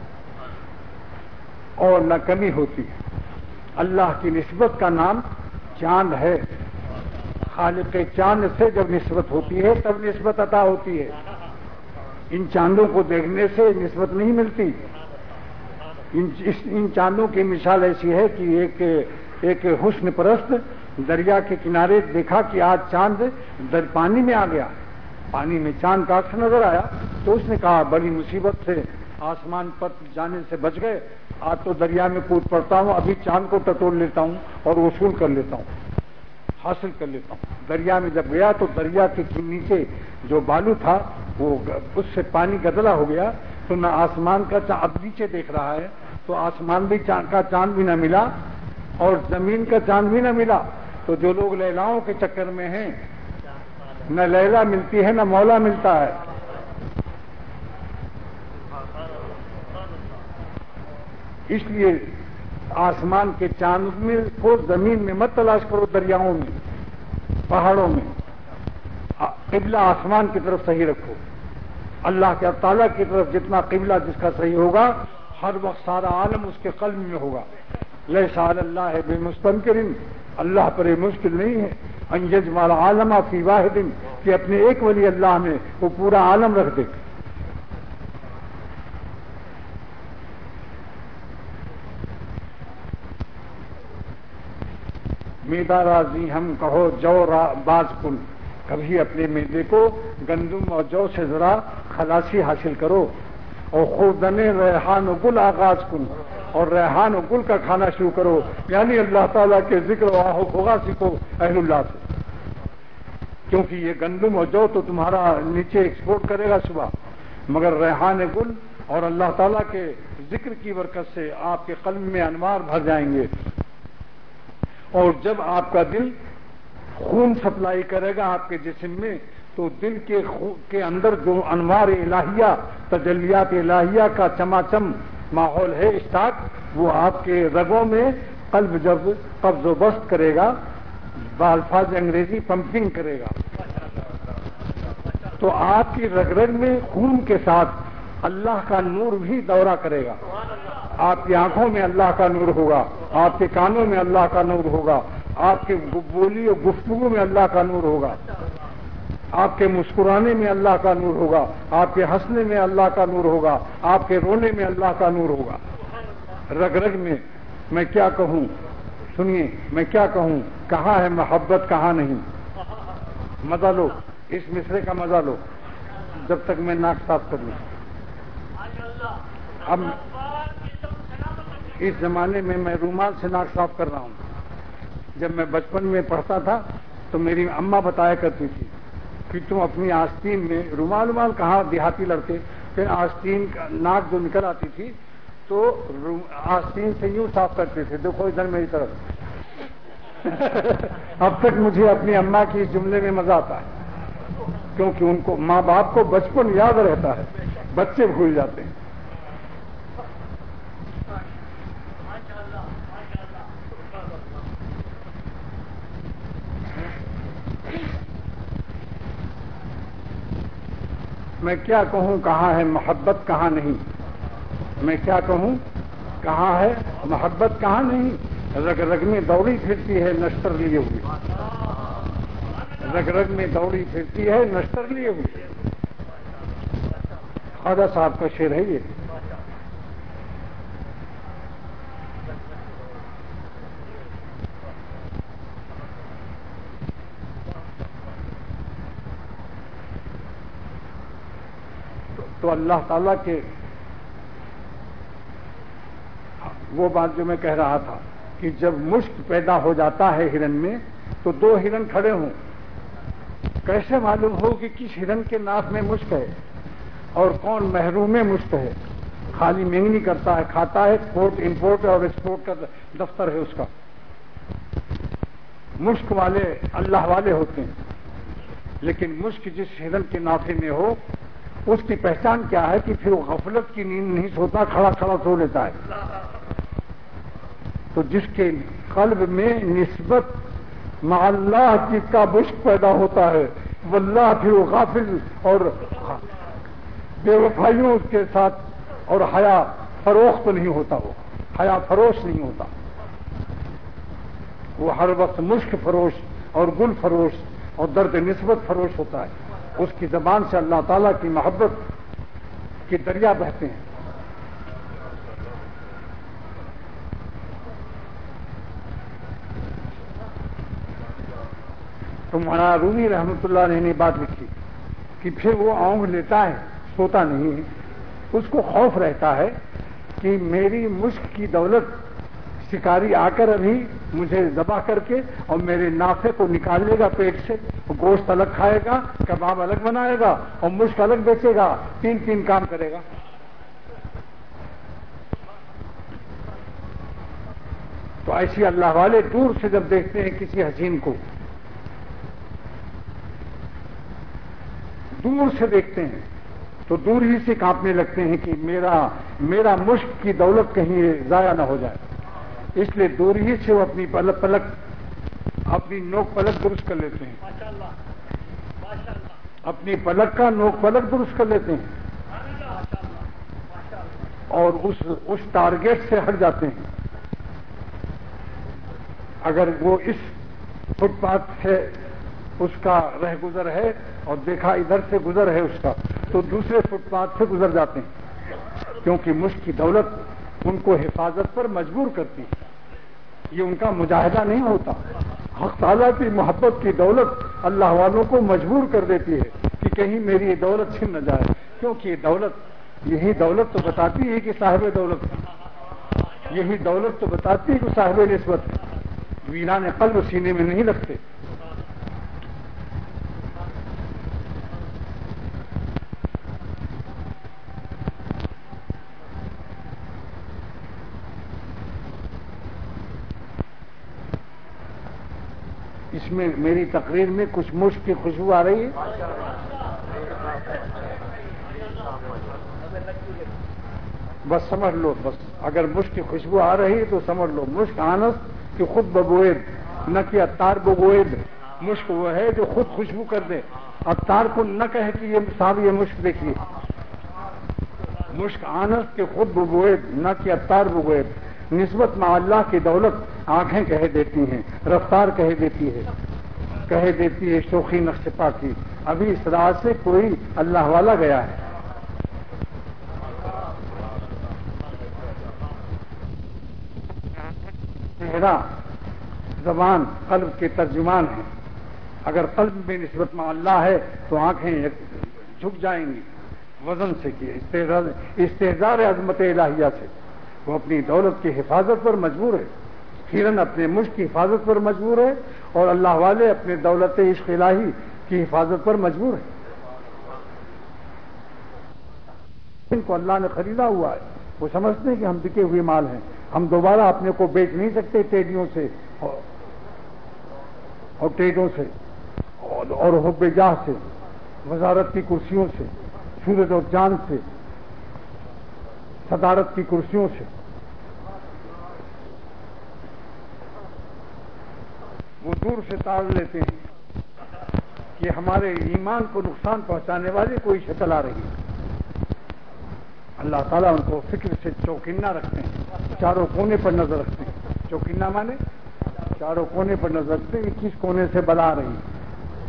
और न कमी होती है। अल्लाह की निस्बत का नाम चांद है। खालिक के चांद से जब निस्बत होती है तब निस्बत अता होती है। इन चांदों को देखने से निस्बत नहीं मिलती। इन चांदों की मिसाल ऐसी है कि एक हुस्न परस्त दरिया के किनारे देखा कि आज चांद पानी में आ गया, पानी में चांद का अक्स नजर आया, तो उसने कहा बड़ी मुसीबत से आसमान पर जाने से बच गए, आज तो दरिया में कूद पड़ता हूं, अभी चांद को टटोल लेता हूं और वसूल कर लेता हूं, हासिल कर लेता हूं। दरिया में जब गया तो दरिया के नीचे जो बालू था वो उससे पानी गदला हो गया, तो न आसमान का चांद, अब नीचे देख रहा है तो आसमान भी का चांद भी न मिला और जमीन का चांद भी न मिला। तो जो लोग लैलाओं के चक्कर में हैं, न लैला मिलती है न मौला मिलता है। इसलिए आसमान के चांद में को जमीन में मत तलाश करो, दरियाओं में, पहाड़ों में। किबला आसमान की तरफ सही रखो। अल्लाह के ताला की तरफ जितना किबला जिसका सही होगा, हर वक्त सारा आलम उसके कल्ब में होगा। लैसा अल्लाह है बेमुस्तनकिरिन, अल्लाह पर मुश्किल नहीं है अन यजमाल आलमा फी वाहिदिन, कि अपने एक वली अल्लाह में वो पूरा आलम रख दे। मेदा राजी हम कहो जौ बाज कुन, कभी अपने मेदे को गंदुम और जौ से जरा खलासी हासिल करो। और खुदने रेहान गुल आगाज कुन, और रेहान और गुल का खाना शुरू करो, यानी अल्लाह ताला के जिक्र वाहो होगा सीखो अहलुल्लाह से। क्योंकि ये गंदुम और जौ तो तुम्हारा नीचे एक्सपोर्ट करेगा सुबह, मगर रेहान गुल और अल्लाह ताला के जिक्र की बरकत से आपके कल्ब में अनवार भर जाएंगे। और जब आपका दिल खून सप्लाई करेगा आपके जिस्म में, तो दिल के अंदर जो अनवार इलाहिया, तजल्लियात इलाहिया का चमाचम माहौल है इस्ताक, वो आपके रगों में कल्ब जब कब्ज़ो बस्त करेगा, बाल्फाज अंग्रेजी पंपिंग करेगा, तो आपकी रग रग में खून के साथ अल्लाह का नूर भी दौरा करेगा। आपकी आंखों में अल्लाह का नूर होगा, आपके कानों में अल्लाह का नूर होगा, आपके बोली और गुफ्तगू में अल्लाह का नूर होगा, आपके मुस्कुराने में अल्लाह का नूर होगा, आपके हंसने में अल्लाह का नूर होगा, आपके रोने में अल्लाह का नूर होगा। रग रग में मैं क्या कहूं, सुनिए मैं क्या कहूं, कहाँ है मोहब्बत कहाँ नहीं। मजा लो, इस मिसरे का मजा लो जब तक मैं नाक साफ कर लूं। अब इस जमाने में मैं रूमाल से नाक साफ कर रहा हूं। जब मैं बचपन में पढ़ता था तो मेरी अम्मा बताया करती थी कि तुम अपनी आस्तीन में, रूमाल कहाँ देहाती लड़के, फिर आस्तीन नाक जो निकल आती थी تو آستین سے یوں صاف کرتے تھے، دیکھو ادھر میری طرف۔ اب تک مجھے اپنی اماں کی اس جملے میں مزہ آتا ہے، کیونکہ ان کو ماں باپ کو بچپن یاد رہتا ہے، بچے بھول جاتے ہیں۔ میں کیا کہوں کہاں ہے محبت کہاں نہیں، میں کیا کہوں کہاں ہے محبت کہاں نہیں، رگ رگ میں دوڑی پھرتی ہے نشتر لیے ہوئے، رگ رگ میں دوڑی پھرتی ہے نشتر لیے ہوئے۔ خواجہ صاحب کا شعر ہے یہ۔ تو اللہ تعالیٰ کے وہ بات جو میں کہہ رہا تھا کہ جب مشک پیدا ہو جاتا ہے ہرن میں تو دو ہرن کھڑے ہوں، کیسے معلوم ہو کہ کس ہرن کے ناک میں مشک ہے اور کون محروم مشک ہے؟ خالی مینگنی کرتا ہے، کھاتا ہے، امپورٹ اور ایکسپورٹ کا دفتر ہے اس کا۔ مشک والے اللہ والے ہوتے ہیں، لیکن مشک جس ہرن کے نافے میں ہو اس کی پہچان کیا ہے کہ پھر وہ غفلت کی نیند نہیں سوتا، کھڑا کھڑا سو لیتا ہے۔ تو جس کے قلب میں نسبت مع اللہ کی کا مشک پیدا ہوتا ہے، واللہ پھر وہ غافل اور بے وفائیوں اس کے ساتھ، اور حیا فروخت نہیں ہوتا، وہ حیا فروش نہیں ہوتا، وہ ہر وقت مشک فروش اور گل فروش اور درد نسبت فروش ہوتا ہے۔ اس کی زبان سے اللہ تعالیٰ کی محبت کے دریا بہتے ہیں۔ تو مولانا رومی رحمۃ اللہ علیہ نے بات لکھی کہ پھر وہ اونگ لیتا ہے، سوتا نہیں ہے، اس کو خوف رہتا ہے کہ میری مشک کی دولت شکاری آ کر ابھی مجھے ذبح کر کے اور میرے نافے کو نکال لے گا پیٹ سے، گوشت الگ کھائے گا، کباب الگ بنائے گا اور مشک الگ بیچے گا، تین کام کرے گا۔ تو ایسی اللہ والے دور سے جب دیکھتے ہیں کسی حسین کو، دور سے دیکھتے ہیں تو دور ہی سے کانپنے لگتے ہیں کہ میرا مشک کی دولت کہیں ضائع نہ ہو جائے، اس لیے دور ہی سے وہ اپنی نوک پلک درست کر لیتے ہیں، اپنی پلک کا نوک پلک درست کر لیتے ہیں اور اس ٹارگیٹ سے ہٹ جاتے ہیں۔ اگر وہ اس فٹ پاتھ سے اس کا رہ گزر ہے اور دیکھا ادھر سے گزر ہے اس کا، تو دوسرے فٹ پاتھ سے گزر جاتے ہیں، کیونکہ مشک کی دولت ان کو حفاظت پر مجبور کرتی ہے، یہ ان کا مجاہدہ نہیں ہوتا۔ حق تعالیٰ کی محبت کی دولت اللہ والوں کو مجبور کر دیتی ہے کہ کہیں میری یہ دولت چھن نہ جائے، کیونکہ یہی دولت تو بتاتی ہے کہ صاحب دولت، یہی دولت تو بتاتی ہے کہ صاحب نسبت ہے۔ ویران قلب سینے میں نہیں رکھتے۔ اس میں میری تقریر میں کچھ مشک کی خوشبو آ رہی ہے؟ بس سمجھ لو، بس اگر مشک کی خوشبو آ رہی ہے تو سمجھ لو مشک آنس کہ خود بگوید نہ کہ اتار بگوید۔ مشک وہ ہے جو خود خوشبو کر دے، اتار کو نہ کہے کہ یہ صاحب یہ مشک دیکھیے۔ مشک آنس کہ خود بگوید نہ کہ اتار بگوید۔ نسبت مع اللہ کی دولت آنکھیں کہہ دیتی ہیں، رفتار کہہ دیتی ہے شوخی نقش پا کی۔ ابھی اس راہ سے کوئی اللہ والا گیا ہے۔ چہرہ زبان قلب کے ترجمان ہے، اگر قلب میں نسبت مع اللہ ہے تو آنکھیں جھک جائیں گی وزن سے کہ استحضار عظمت الہیہ سے۔ وہ اپنی دولت کی حفاظت پر مجبور ہے، ہرن اپنے مشک کی حفاظت پر مجبور ہے اور اللہ والے اپنے دولت عشق الہی کی حفاظت پر مجبور ہے۔ ان کو اللہ نے خریدا ہوا ہے، وہ سمجھتے ہیں کہ ہم بکے ہوئے مال ہیں، ہم دوبارہ اپنے کو بیچ نہیں سکتے ٹیڈیوں سے اور ٹیڈوں سے اور حب جاہ سے، وزارت کی کرسیوں سے، سورج اور چاند سے، صدارت کی کرسیوں سے۔ وہ دور سے تاڑ لیتے ہیں کہ ہمارے ایمان کو نقصان پہنچانے والی کوئی شکل آ رہی ہے۔ اللہ تعالیٰ ان کو فکر سے چوکنا رکھتے ہیں، چاروں کونے پر نظر رکھتے ہیں۔ چوکنا مانے چاروں کونے پر نظر رکھتے ہیں کہ کس کونے سے بلا آ رہی ہے۔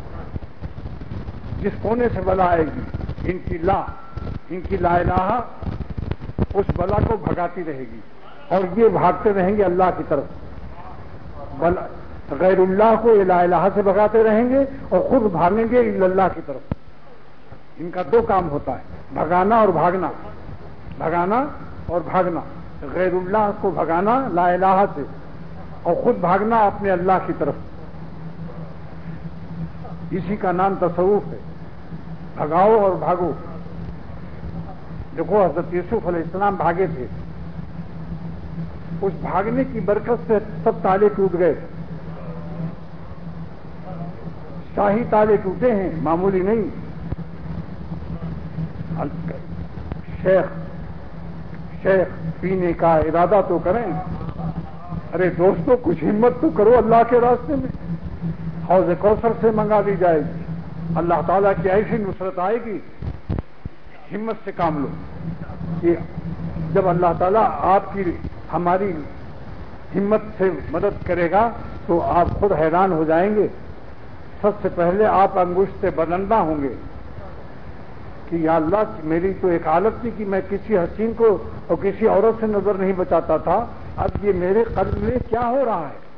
جس کونے سے بلا آئے گی ان کی لا الہ اس بلا کو بھگاتی رہے گی، اور یہ بھاگتے رہیں گے اللہ کی طرف، غیر اللہ کو لا الہ سے بھگاتے رہیں گے اور خود بھاگیں گے اللہ کی طرف۔ ان کا دو کام ہوتا ہے، بھگانا اور بھاگنا، بھگانا اور بھاگنا، غیر اللہ کو بھگانا لا الہ سے اور خود بھاگنا اپنے اللہ کی طرف۔ اسی کا نام تصوف ہے، بھگاؤ اور بھاگو۔ دیکھو حضرت یوسف علیہ السلام بھاگے تھے، اس بھاگنے کی برکت سے سب تالے ٹوٹ گئے، شاہی تالے ٹوٹے ہیں، معمولی نہیں۔ شیخ پینے کا ارادہ تو کریں، ارے دوستو کچھ ہمت تو کرو اللہ کے راستے میں، حوض کوثر سے منگا دی جائے گی، اللہ تعالیٰ کی ایسی نصرت آئے گی، ہمت سے کام لو۔ کہ جب اللہ تعالیٰ آپ کی ہماری ہمت سے مدد کرے گا تو آپ خود حیران ہو جائیں گے۔ سب سے پہلے آپ انگشت بلندہ ہوں گے کہ یا اللہ میری تو ایک حالت تھی کہ میں کسی حسین کو اور کسی عورت سے نظر نہیں بچاتا تھا، اب یہ میرے قلب میں کیا ہو رہا ہے؟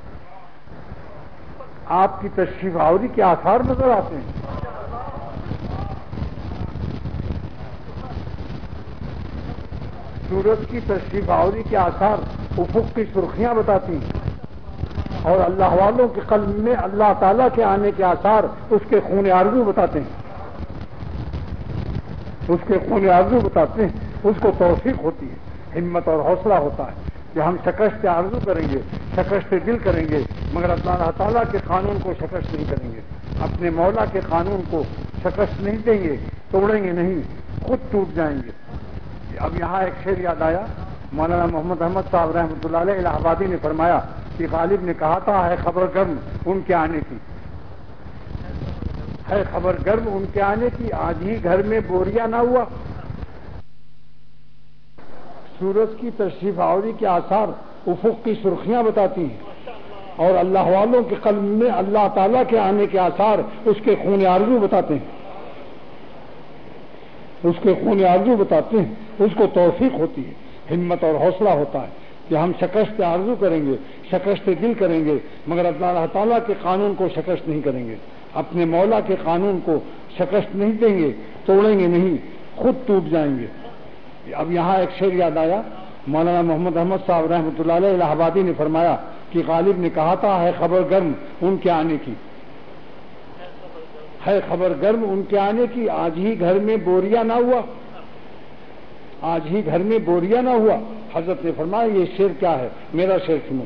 آپ کی تشریف آوری کے آثار نظر آتے ہیں۔ سورج کی تشریف آوری کے آثار افق کی سرخیاں بتاتی ہیں، اور اللہ والوں کے قلب میں اللہ تعالیٰ کے آنے کے آثار اس کے خون آرزو بتاتے ہیں، اس کے خون آرزو بتاتے ہیں، اس کو توفیق ہوتی ہے، ہمت اور حوصلہ ہوتا ہے کہ ہم شکست آرزو کریں گے، شکست دل کریں گے، مگر اللہ تعالیٰ کے قانون کو شکست نہیں کریں گے، اپنے مولا کے قانون کو شکست نہیں دیں گے، توڑیں گے نہیں، خود ٹوٹ جائیں گے۔ اب یہاں ایک شعر یاد آیا، مولانا محمد احمد صاحب رحمۃ اللہ علیہ الہ آبادی نے فرمایا کہ غالب نے کہا تھا ہے خبر گرم ان کے آنے کی، ہے خبر گرم ان کے آنے کی، آج ہی گھر میں بوریا نہ ہوا۔ سورج کی تشریف آوری کے آثار افق کی سرخیاں بتاتی ہیں، اور اللہ والوں کے قلب میں اللہ تعالیٰ کے آنے کے آثار اس کے خون آرزو بتاتے ہیں، اس کے خون آرزو بتاتے ہیں، اس کو توفیق ہوتی ہے، ہمت اور حوصلہ ہوتا ہے کہ ہم شکست آرزو کریں گے، شکست دل کریں گے، مگر اللہ تعالیٰ کے قانون کو شکست نہیں کریں گے، اپنے مولا کے قانون کو شکست نہیں دیں گے، توڑیں گے نہیں، خود ٹوٹ جائیں گے۔ اب یہاں ایک شعر یاد آیا، مولانا محمد احمد صاحب رحمۃ اللہ علیہ الہ آبادی نے فرمایا کہ غالب نے کہا تھا ہے خبر گرم ان کے آنے کی، ہے خبر گرم ان کے آنے کی، آج ہی گھر میں بوریا نہ ہوا، آج ہی گھر میں بوریا نہ ہوا۔ حضرت نے فرمایا یہ شعر کیا ہے؟ میرا شعر سنو،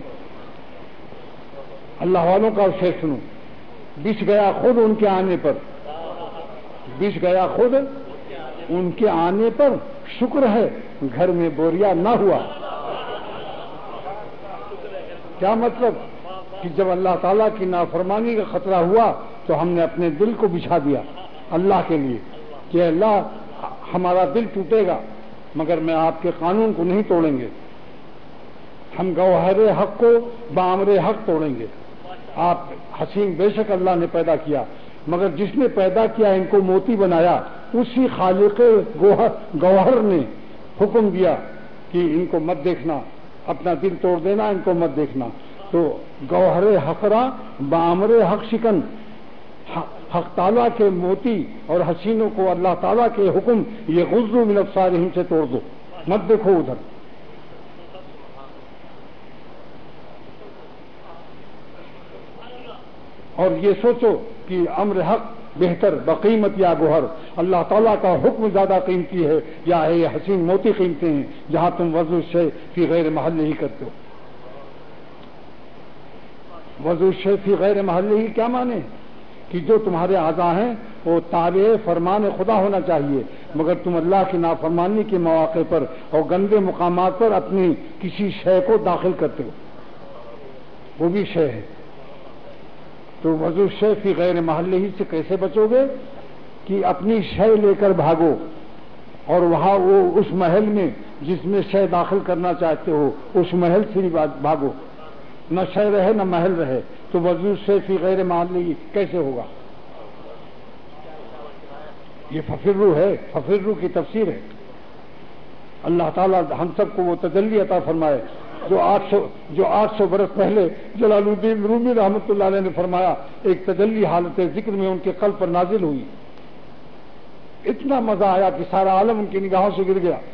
اللہ والوں کا شعر سنو۔ بچ گیا خود ان کے آنے پر، بچ گیا خود ان کے آنے پر، شکر ہے گھر میں بوریا نہ ہوا۔ کیا مطلب؟ کہ جب اللہ تعالیٰ کی نافرمانی کا خطرہ ہوا تو ہم نے اپنے دل کو بچھا دیا اللہ کے لیے کہ اللہ ہمارا دل ٹوٹے گا مگر میں آپ کے قانون کو نہیں توڑیں گے، ہم گوہر حق کو بامر حق توڑیں گے۔ آپ حسین بے شک اللہ نے پیدا کیا، مگر جس نے پیدا کیا ان کو موتی بنایا، اسی خالق گوہر نے حکم دیا کہ ان کو مت دیکھنا، اپنا دل توڑ دینا، ان کو مت دیکھنا۔ تو گوہر حقرا بامر حق شکن، حق تعالیٰ کے موتی اور حسینوں کو اللہ تعالیٰ کے حکم یہ غضوا من ابصارہم سے توڑ دو، مت دیکھو ادھر۔ اور یہ سوچو کہ امر حق بہتر بقیمت یا گوہر، اللہ تعالیٰ کا حکم زیادہ قیمتی ہے یا ہے یہ حسین موتی قیمتی ہیں جہاں تم وضو شے فی غیر محل ہی کرتے ہو؟ وضو شے فی غیر محل ہی کیا مانے؟ کہ جو تمہارے اعضاء ہیں وہ تابع فرمان خدا ہونا چاہیے، مگر تم اللہ کی نافرمانی کے مواقع پر اور گندے مقامات پر اپنی کسی شے کو داخل کرتے ہو، وہ بھی شے ہے۔ تو وضو شے فی غیر محل ہی سے کیسے بچو گے؟ کہ اپنی شے لے کر بھاگو اور وہاں وہ اس محل میں جس میں شے داخل کرنا چاہتے ہو اس محل سے ہی بھاگو، نہ شے رہے نہ محل رہے، تو وضو شے فی غیر محل ہی کیسے ہوگا؟ یہ ففرو ہے، ففرو کی تفسیر ہے۔ اللہ تعالیٰ ہم سب کو وہ تجلی عطا فرمائے جو 800 برس پہلے جلال الدین رومی رحمۃ اللہ علیہ نے فرمایا، ایک تجلی حالت ذکر میں ان کے قلب پر نازل ہوئی، اتنا مزہ آیا کہ سارا عالم ان کی نگاہوں سے گر گیا،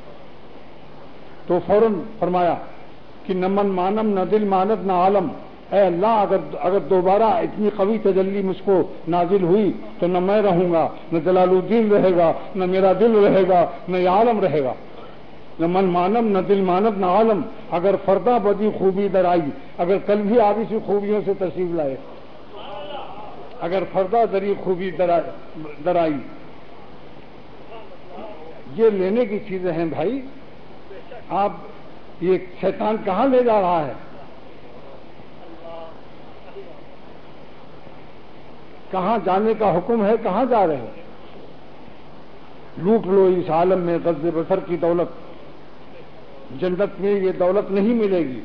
تو فوراً فرمایا کہ نہ من مانم نہ دل ماند نہ عالم، اے اللہ اگر دوبارہ اتنی قوی تجلی مجھ کو نازل ہوئی تو نہ میں رہوں گا، نہ جلال الدین رہے گا، نہ میرا دل رہے گا، نہ یہ عالم رہے گا۔ نہ من مانم نہ دل مانب نہ عالم، اگر فردہ بدی خوبی در آئی، اگر کل بھی آگے سی خوبیوں سے تشریف لائے، اگر فردہ دری خوبی در آئی، یہ لینے کی چیزیں ہیں بھائی۔ آپ یہ شیطان کہاں لے جا رہا ہے؟ کہاں جانے کا حکم ہے؟ کہاں جا رہے ہیں؟ لوٹ لو اس عالم میں غض بصر کی دولت، جنت میں یہ دولت نہیں ملے گی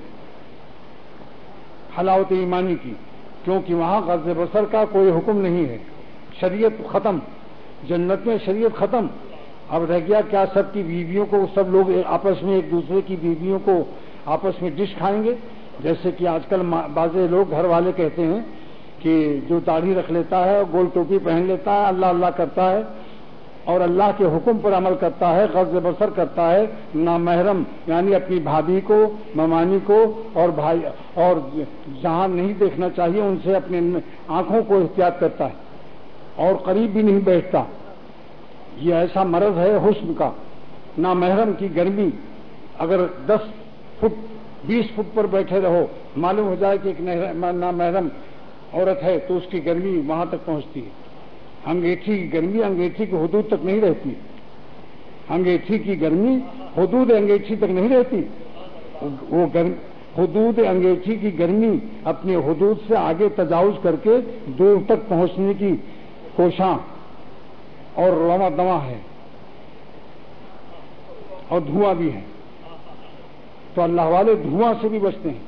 حلاوت ایمانی کی، کیونکہ وہاں غض بصر کا کوئی حکم نہیں ہے، شریعت ختم، جنت میں شریعت ختم۔ اب رہ گیا کیا سب کی بیویوں کو، سب لوگ آپس میں ایک دوسرے کی بیویوں کو آپس میں ڈش کھائیں گے؟ جیسے کہ آج کل بعض لوگ گھر والے کہتے ہیں کہ جو داڑھی رکھ لیتا ہے، گول ٹوپی پہن لیتا ہے، اللہ اللہ کرتا ہے اور اللہ کے حکم پر عمل کرتا ہے، غض بصر کرتا ہے، نامحرم یعنی اپنی بھابھی کو، ممانی کو اور بھائی اور جہاں نہیں دیکھنا چاہیے ان سے اپنی آنکھوں کو احتیاط کرتا ہے اور قریب بھی نہیں بیٹھتا، یہ ایسا مرض ہے حسن کا۔ نامحرم کی گرمی، اگر 10 فٹ 20 فٹ پر بیٹھے رہو، معلوم ہو جائے کہ ایک نامحرم عورت ہے تو اس کی گرمی وہاں تک پہنچتی ہے۔ انگیٹھی کی گرمی انگیٹھی کی حدود تک نہیں رہتی، انگیٹھی کی گرمی حدود انگیٹھی تک نہیں رہتی، وہ حدود انگیٹھی کی گرمی اپنے حدود سے آگے تجاوز کر کے دور تک پہنچنے کی کوشاں اور رواں دواں ہے اور دھواں بھی ہے، تو اللہ والے دھواں سے بھی بچتے ہیں۔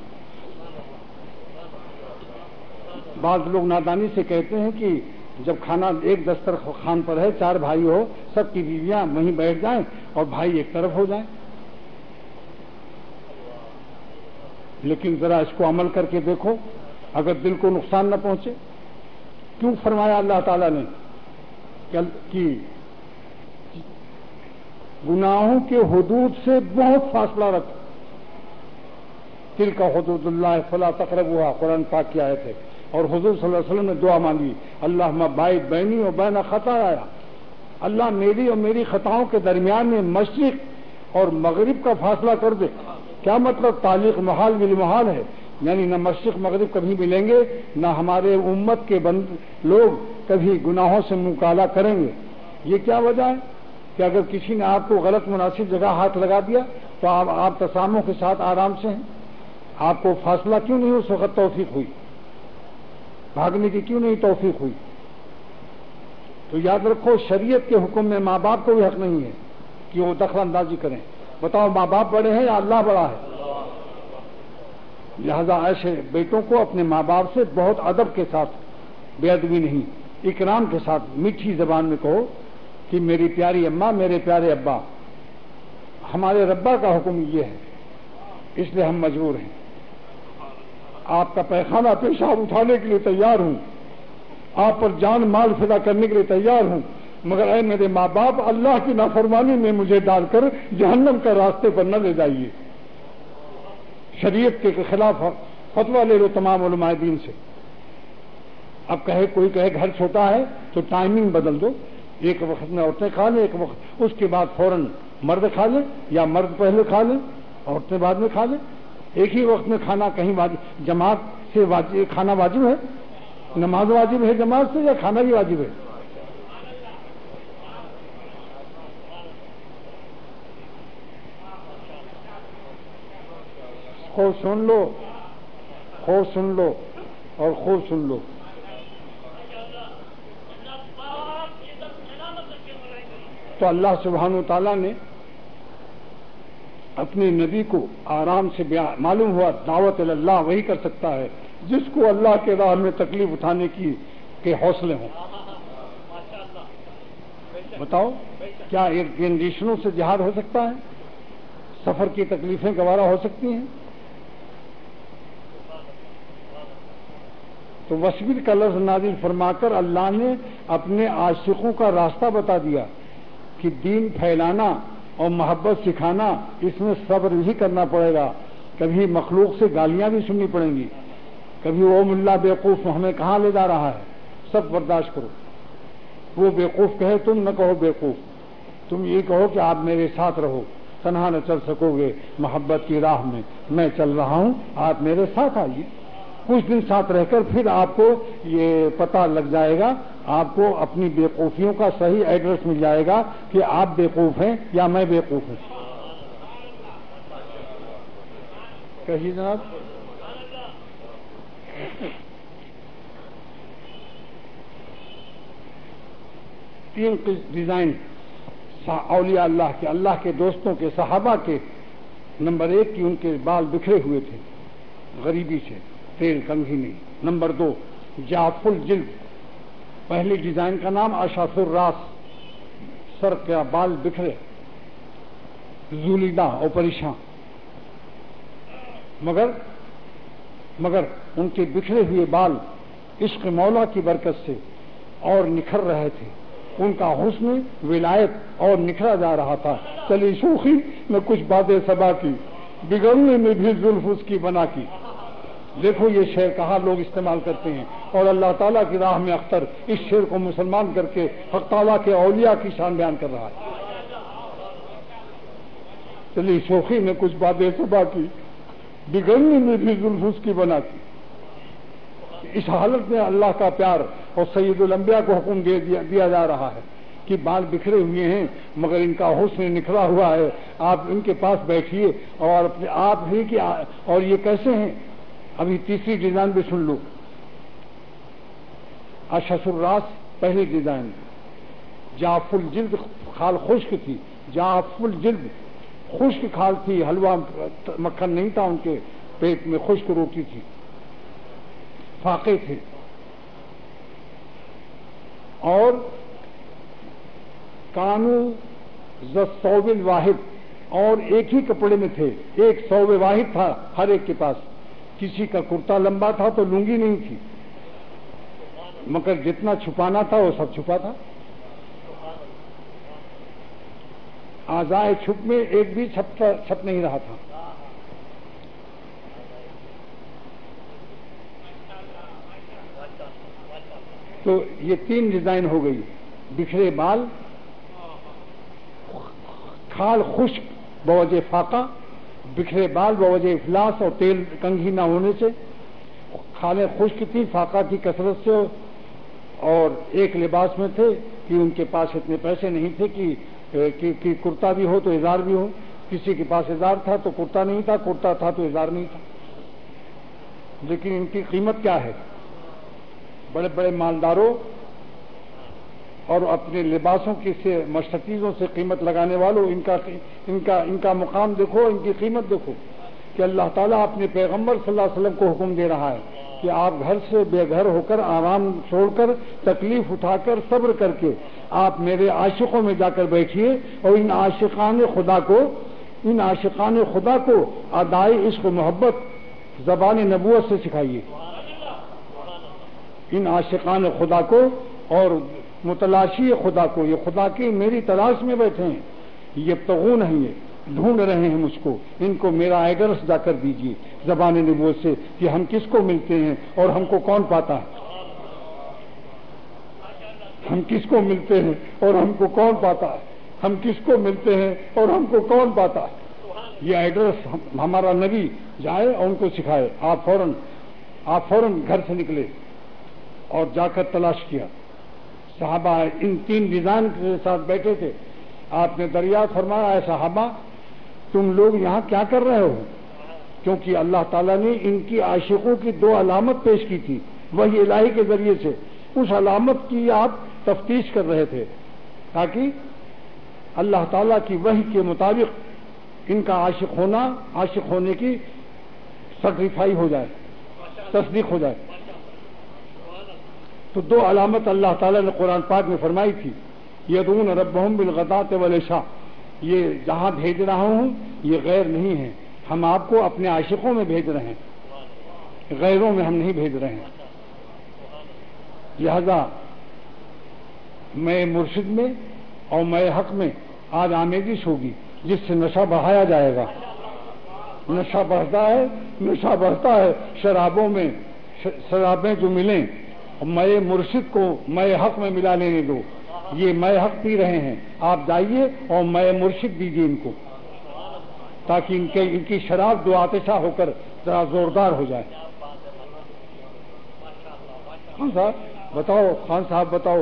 بعض لوگ نادانی سے کہتے ہیں کہ جب کھانا ایک دسترخوان پر ہے، 4 بھائی ہو، سب کی بیویاں وہیں بیٹھ جائیں اور بھائی ایک طرف ہو جائیں، لیکن ذرا اس کو عمل کر کے دیکھو، اگر دل کو نقصان نہ پہنچے۔ کیوں فرمایا اللہ تعالیٰ نے کہ گناہوں کے حدود سے بہت فاصلہ رکھو، تلک حدود اللہ فلا تقربوها، قرآن پاک کی آیت ہے۔ اور حضور صلی اللہ علیہ وسلم نے دعا مانگی، اللہم باعد بینی و بین خطایا، اللہ میری اور میری خطاؤں کے درمیان میں مشرق اور مغرب کا فاصلہ کر دے۔ کیا مطلب؟ تعلیق محال بالمحال ہے، یعنی نہ مشرق مغرب کبھی ملیں گے، نہ ہمارے امت کے لوگ کبھی گناہوں سے منہ کالا کریں گے۔ یہ کیا وجہ ہے کہ اگر کسی نے آپ کو غلط مناسب جگہ ہاتھ لگا دیا تو آپ تسامح کے ساتھ آرام سے ہیں؟ آپ کو فاصلہ کیوں نہیں اس وقت توفیق ہوئی؟ بھاگنے کی کیوں نہیں توفیق ہوئی؟ تو یاد رکھو، شریعت کے حکم میں ماں باپ کو بھی حق نہیں ہے کہ وہ دخل اندازی کریں۔ بتاؤ ماں باپ بڑے ہیں یا اللہ بڑا ہے؟ لہذا ایسے بیٹوں کو اپنے ماں باپ سے بہت ادب کے ساتھ، بے ادبی نہیں، اکرام کے ساتھ میٹھی زبان میں کہو کہ میری پیاری اماں، میرے پیارے ابا، ہمارے ربا کا حکم یہ ہے، اس لیے ہم مجبور ہیں، آپ کا پیخانہ پیشاب اٹھانے کے لیے تیار ہوں، آپ پر جان مال فدا کرنے کے لیے تیار ہوں، مگر اے میرے ماں باپ، اللہ کی نافرمانی میں مجھے ڈال کر جہنم کے راستے پر نہ لے جائیے۔ شریعت کے خلاف فتویٰ لے لو تمام علماء دین سے، اب کوئی کہے گھر چھوٹا ہے تو ٹائمنگ بدل دو، ایک وقت میں عورتیں کھا لیں، ایک وقت اس کے بعد فوراً مرد کھا لیں، یا مرد پہلے کھا لیں عورتیں بعد میں کھا لیں۔ ایک ہی وقت میں کھانا کہیں جماعت سے کھانا واجب ہے؟ نماز واجب ہے جماعت سے، یا کھانا بھی واجب ہے؟ خوب سن لو اور خوب سن لو، تو اللہ سبحانہ و تعالیٰ نے اپنے نبی کو آرام سے معلوم ہوا دعوت اللہ وہی کر سکتا ہے جس کو اللہ کے راہ میں تکلیف اٹھانے کے حوصلے ہوں۔ بتاؤ کیا ایک جنریشنوں سے جہاد ہو سکتا ہے؟ سفر کی تکلیفیں گوارا ہو سکتی ہیں؟ تو وصبر کا لفظ نازل فرما کر اللہ نے اپنے عاشقوں کا راستہ بتا دیا کہ دین پھیلانا اور محبت سکھانا اس میں صبر ہی کرنا پڑے گا۔ کبھی مخلوق سے گالیاں بھی سننی پڑیں گی، کبھی وہ ملا بیوقوف ہمیں کہاں لے جا رہا ہے، سب برداشت کرو۔ وہ بیوقوف کہے تم نہ کہو بیوقوف، تم یہ کہو کہ آپ میرے ساتھ رہو، تنہا نہ چل سکو گے محبت کی راہ میں چل رہا ہوں، آپ میرے ساتھ آئیے۔ کچھ دن ساتھ رہ کر پھر آپ کو یہ پتہ لگ جائے گا، آپ کو اپنی بیوقوفیوں کا صحیح ایڈریس مل جائے گا کہ آپ بیوقوف ہیں یا میں بیوقوف ہوں۔ کہیے جناب۔ تین ڈیزائن اولیاء اللہ کے، اللہ کے دوستوں کے، صحابہ کے۔ نمبر 1 کہ ان کے بال بکھرے ہوئے تھے غریبی سے، تیل کنگھی نہیں۔ نمبر 2 جعف الجلد، پہلی ڈیزائن کا نام اشاف الراس، سر کا بال بکھرے، زولیدہ اور پریشان، مگر ان کے بکھرے ہوئے بال عشق مولا کی برکت سے اور نکھر رہے تھے، ان کا حسن ولایت اور نکھرا جا رہا تھا۔ چلی شوخی میں کچھ باتیں صبا کی، بگڑنے میں بھی زلف اس کی بنا کی۔ دیکھو یہ شعر کہاں لوگ استعمال کرتے ہیں، اور اللہ تعالیٰ کی راہ میں اختر اس شعر کو مسلمان کر کے حق تعالیٰ کے اولیاء کی شان بیان کر رہا ہے۔ چلی شوخی میں کچھ باتیں صبا کی، بگڑنے میں بھی زلف اس کی بنا کی۔ اس حالت میں اللہ کا پیار اور سید الانبیاء کو حکم دیا جا رہا ہے کہ بال بکھرے ہوئے ہیں مگر ان کا حسن نکھرا ہوا ہے، آپ ان کے پاس بیٹھیے اور اپنے آپ ہی کہ اور یہ کیسے ہیں۔ ابھی تیسری ڈیزائن بھی سن لو، اشش الراس پہلی ڈیزائن، جعف الجلد کھال خشک تھی، جعف الجلد خشک کھال تھی، حلوہ مکھن نہیں تھا ان کے پیٹ میں، خشک روٹی تھی، فاقے تھے، اور کانو ذالثوب الواحد، اور ایک ہی کپڑے میں تھے، ایک ثوب واحد تھا ہر ایک کے پاس۔ کسی کا کرتا لمبا تھا تو لنگی نہیں تھی، مگر جتنا چھپانا تھا وہ سب چھپا تھا۔ اعضائے چھپ میں ایک بھی چھپ نہیں رہا تھا۔ تو یہ 3 ڈیزائن ہو گئی، بکھرے بال، کھال خشک بوجہ فاقہ، بکھرے بال بوجہ افلاس اور تیل کنگھی نہ ہونے سے، کھالیں خشک تھی فاقہ کی کثرت سے، اور ایک لباس میں تھے کہ ان کے پاس اتنے پیسے نہیں تھے کہ کرتا بھی ہو تو ازار بھی ہو، کسی کے پاس ازار تھا تو کرتا نہیں تھا، کرتا تھا تو ازار نہیں تھا۔ لیکن ان کی قیمت کیا ہے؟ بڑے بڑے مالداروں اور اپنے لباسوں کی سے مستقیزوں سے قیمت لگانے والوں، ان کا مقام دیکھو، ان کی قیمت دیکھو کہ اللہ تعالیٰ اپنے پیغمبر صلی اللہ علیہ وسلم کو حکم دے رہا ہے کہ آپ گھر سے بے گھر ہو کر، آرام چھوڑ کر، تکلیف اٹھا کر، صبر کر کے آپ میرے عاشقوں میں جا کر بیٹھیے، اور ان عاشقان خدا کو ادائے عشق و محبت زبان نبوت سے سکھائیے۔ ان عاشقان خدا کو اور متلاشی خدا کو، یہ خدا کی میری تلاش میں بیٹھے ہیں، یہ یبتغون ہیں، یہ ڈھونڈ رہے ہیں مجھ کو، ان کو میرا ایڈریس جا کر دیجیے زبان نبوت سے کہ ہم کس کو ملتے ہیں اور ہم کو کون پاتا ہے۔ ہم کس کو ملتے ہیں اور ہم کو کون پاتا ہے، ہم کس کو ملتے ہیں اور ہم کو کون پاتا ہے. یہ ایڈریس ہمارا نبی جائے اور ان کو سکھائے. آپ فوراً گھر سے نکلے اور جا کر تلاش کیا. صحابہ ان 3 ڈیزائن کے ساتھ بیٹھے تھے. آپ نے دریافت فرمایا، اے صحابہ تم لوگ یہاں کیا کر رہے ہو؟ کیونکہ اللہ تعالیٰ نے ان کی عاشقوں کی 2 علامت پیش کی تھی وحی الہی کے ذریعے سے. اس علامت کی آپ تفتیش کر رہے تھے تاکہ اللہ تعالیٰ کی وحی کے مطابق ان کا عاشق ہونے کی سرٹیفائی ہو جائے، تصدیق ہو جائے. تو 2 علامت اللہ تعالیٰ نے قرآن پاک میں فرمائی تھی. یدعون ربہم بالغداۃ والعشاء. یہ جہاں بھیج رہا ہوں یہ غیر نہیں ہے، ہم آپ کو اپنے عاشقوں میں بھیج رہے ہیں، غیروں میں ہم نہیں بھیج رہے ہیں. لہذا میں مرشد میں اور میں حق میں آج آمیزش ہوگی جس سے نشہ بڑھایا جائے گا. نشہ بڑھتا ہے شرابوں میں. شرابیں جو ملیں میں مرشد کو میں حق میں ملا لینے دو. یہ میں حق پی رہے ہیں، آپ جائیے اور میں مرشد دیجیے ان کو تاکہ ان کی شراب 2 آتشہ ہو کر ذرا زوردار ہو جائے. خان صاحب بتاؤ.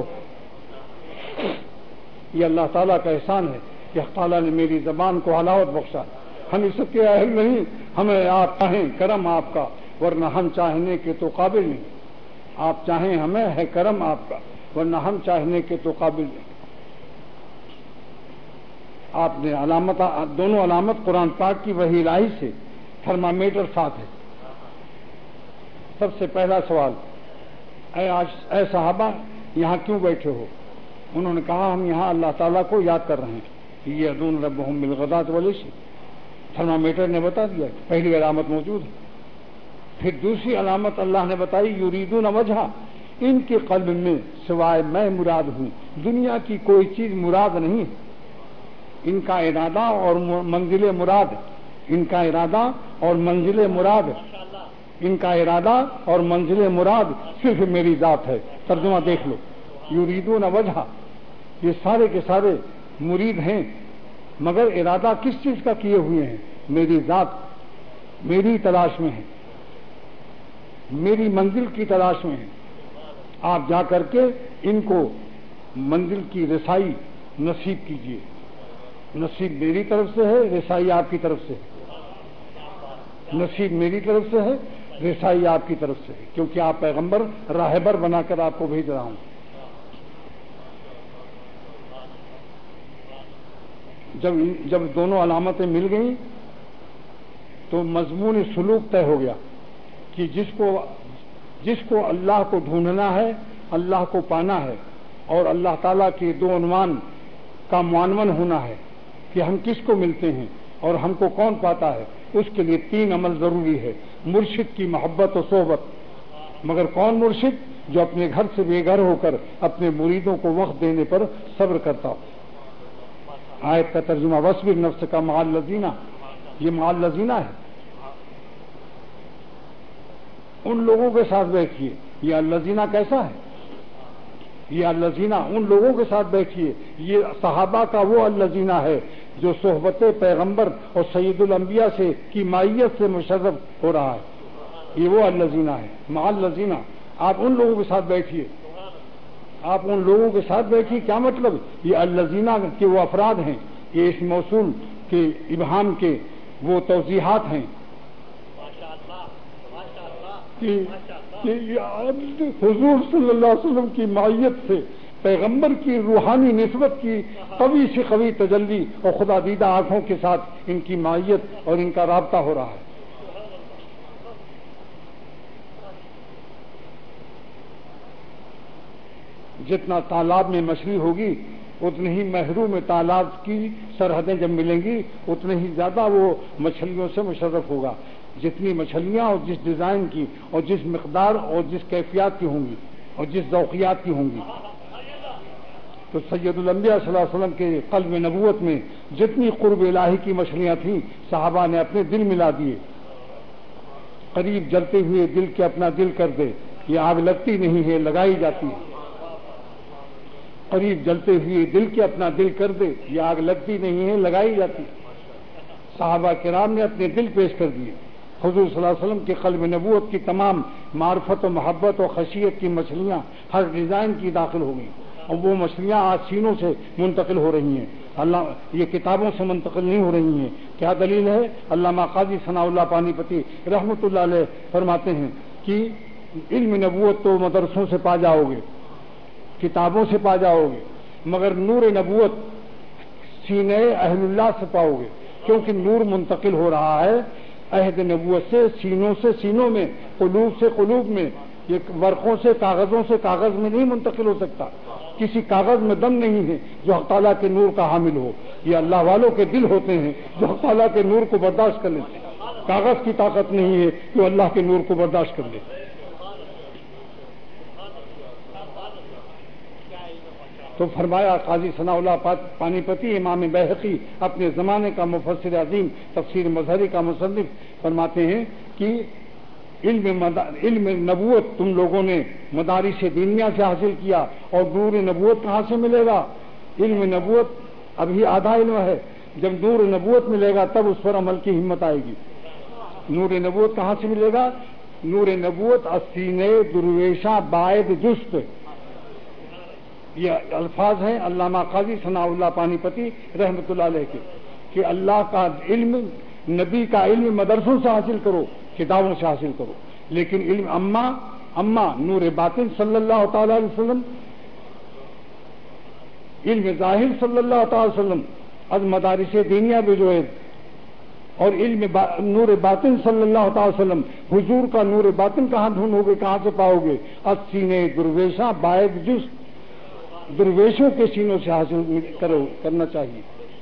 یہ اللہ تعالیٰ کا احسان ہے کہ تعالیٰ نے میری زبان کو حلاوت بخشا. ہم اس کے اہل نہیں، ہمیں آپ چاہیں کرم آپ کا، ورنہ ہم چاہنے کے تو قابل نہیں. آپ چاہیں ہمیں ہے کرم آپ کا، ورنہ ہم چاہنے کے تو قابل نہیں. آپ نے دونوں علامت قرآن پاک کی وحی الہی سے. تھرمامیٹر ساتھ ہے. سب سے پہلا سوال، اے صحابہ یہاں کیوں بیٹھے ہو؟ انہوں نے کہا ہم یہاں اللہ تعالیٰ کو یاد کر رہے ہیں. یہ یدعون ربہم بالغداۃ والعشی. تھرمامیٹر نے بتا دیا، پہلی علامت موجود ہے. پھر دوسری علامت اللہ نے بتائی، یریدون وجہہ. ان کے قلب میں سوائے میں مراد ہوں، دنیا کی کوئی چیز مراد نہیں ہے. ان کا ارادہ اور منزل مراد، ان کا ارادہ اور منزل مراد، ان کا ارادہ اور منزل مراد صرف میری ذات ہے. ترجمہ دیکھ لو. یریدون وجہہ، یہ سارے کے سارے مرید ہیں، مگر ارادہ کس چیز کا کیے ہوئے ہیں؟ میری ذات، میری تلاش میں ہے، میری منزل کی تلاش میں ہے. آپ جا کر کے ان کو منزل کی رسائی نصیب کیجیے. نصیب میری طرف سے ہے، رسائی آپ کی طرف سے ہے. نصیب میری طرف سے ہے، رسائی آپ کی طرف سے ہے، کیونکہ آپ پیغمبر راہبر بنا کر آپ کو بھیج رہا ہوں. جب دونوں علامتیں مل گئیں تو مضمون سلوک طے ہو گیا کہ جس کو اللہ کو ڈھونڈنا ہے، اللہ کو پانا ہے، اور اللہ تعالیٰ کے 2 عنوان کا معاون ہونا ہے کہ ہم کس کو ملتے ہیں اور ہم کو کون پاتا ہے. اس کے لیے 3 عمل ضروری ہے. مرشد کی محبت و صحبت. مگر کون مرشد؟ جو اپنے گھر سے بے گھر ہو کر اپنے مریدوں کو وقت دینے پر صبر کرتا ہو. آیت کا ترجمہ وصبر نفس کا مع الذین، یہ مع الذین ہے. ان لوگوں کے ساتھ بیٹھیے. یہ الذین کیسا ہے؟ یہ الذین ان لوگوں کے ساتھ بیٹھیے. یہ صحابہ کا وہ الذین ہے جو صحبت پیغمبر اور سید الانبیاء سے کی مائیت سے مشرف ہو رہا ہے. یہ وہ الذین ہے، مع الذین. آپ ان لوگوں کے ساتھ بیٹھیے. آپ ان لوگوں کے ساتھ بیٹھیے کیا مطلب؟ یہ الذین کے وہ افراد ہیں، یہ اس موصول کے ابہام کے وہ توضیحات ہیں کہ حضور صلی اللہ علیہ وسلم کی معیت سے پیغمبر کی روحانی نسبت کی قوی سے قوی تجلی اور خدا دیدہ آنکھوں کے ساتھ ان کی معیت اور ان کا رابطہ ہو رہا ہے. جتنا تالاب میں مچھلی ہوگی اتنی ہی محروم تالاب کی سرحدیں جب ملیں گی اتنے ہی زیادہ وہ مچھلیوں سے مشرف ہوگا. جتنی مچھلیاں اور جس ڈیزائن کی اور جس مقدار اور جس کیفیات کی ہوں گی اور جس ذوقیات کی ہوں گی. تو سید الانبیاء صلی اللہ علیہ وسلم کے قلب نبوت میں جتنی قرب الہی کی مچھلیاں تھیں صحابہ نے اپنے دل ملا دیے. قریب جلتے ہوئے دل کے اپنا دل کر دے. یہ آگ لگتی نہیں ہے، لگائی جاتی ہے. قریب جلتے ہوئے دل کے اپنا دل کر دے، یہ آگ لگتی نہیں ہے، لگائی جاتی۔ صحابہ کرام نے اپنے دل پیش کر دیے۔ حضور صلی اللہ علیہ وسلم کے قلب نبوت کی تمام معرفت و محبت و خشیت کی مچھلیاں ہر ڈیزائن کی داخل ہو گئیں، اور وہ مچھلیاں آج سینوں سے منتقل ہو رہی ہیں، یہ کتابوں سے منتقل نہیں ہو رہی ہیں۔ کیا دلیل ہے؟ علامہ قاضی ثناء اللہ پانی پتی رحمۃ اللہ علیہ فرماتے ہیں کہ علم نبوت تو مدرسوں سے پا جاؤ گے، کتابوں سے پا جاؤ گے، مگر نور نبوت سینے اہل اللہ سے پاؤ گے، کیونکہ نور منتقل ہو رہا ہے عہد نبوت سے سینوں سے سینوں میں، قلوب سے قلوب میں، یہ ورقوں سے کاغذوں سے کاغذ میں نہیں منتقل ہو سکتا۔ کسی کاغذ میں دم نہیں ہے جو حق تعالیٰ کے نور کا حامل ہو، یہ اللہ والوں کے دل ہوتے ہیں جو حق تعالیٰ کے نور کو برداشت کر لیتے ہیں۔ کاغذ کی طاقت نہیں ہے جو اللہ کے نور کو برداشت کر لے۔ تو فرمایا قاضی ثناء اللہ پانی پتی امام بیہقی اپنے زمانے کا مفسر عظیم تفسیر مظہری کا مصنف فرماتے ہیں کہ علم نبوت تم لوگوں نے مدارس دینیہ سے حاصل کیا، اور نور نبوت کہاں سے ملے گا؟ علم نبوت ابھی آدھا علم ہے، جب نور نبوت ملے گا تب اس پر عمل کی ہمت آئے گی۔ نور نبوت کہاں سے ملے گا؟ نور نبوت السینے درویشہ باعد جست، یہ الفاظ ہیں علامہ قاضی ثناء اللہ پانی پتی رحمۃ اللہ علیہ کے، کہ اللہ کا علم، نبی کا علم مدرسوں سے حاصل کرو، کتابوں سے حاصل کرو، لیکن علم اما نور باطن صلی اللہ تعالی علیہ وسلم، علم ظاہر صلی اللہ تعالی علیہ وسلم از مدارس دینیہ بھی جو ہے، اور علم نور باطن صلی اللہ تعالی وسلم، حضور کا نور باطن کہاں ڈھونڈو گے، کہاں سے پاؤ گے؟ السینے درویشاں باعد جس، درویشوں کے سینوں سے حاصل کرنا چاہیے۔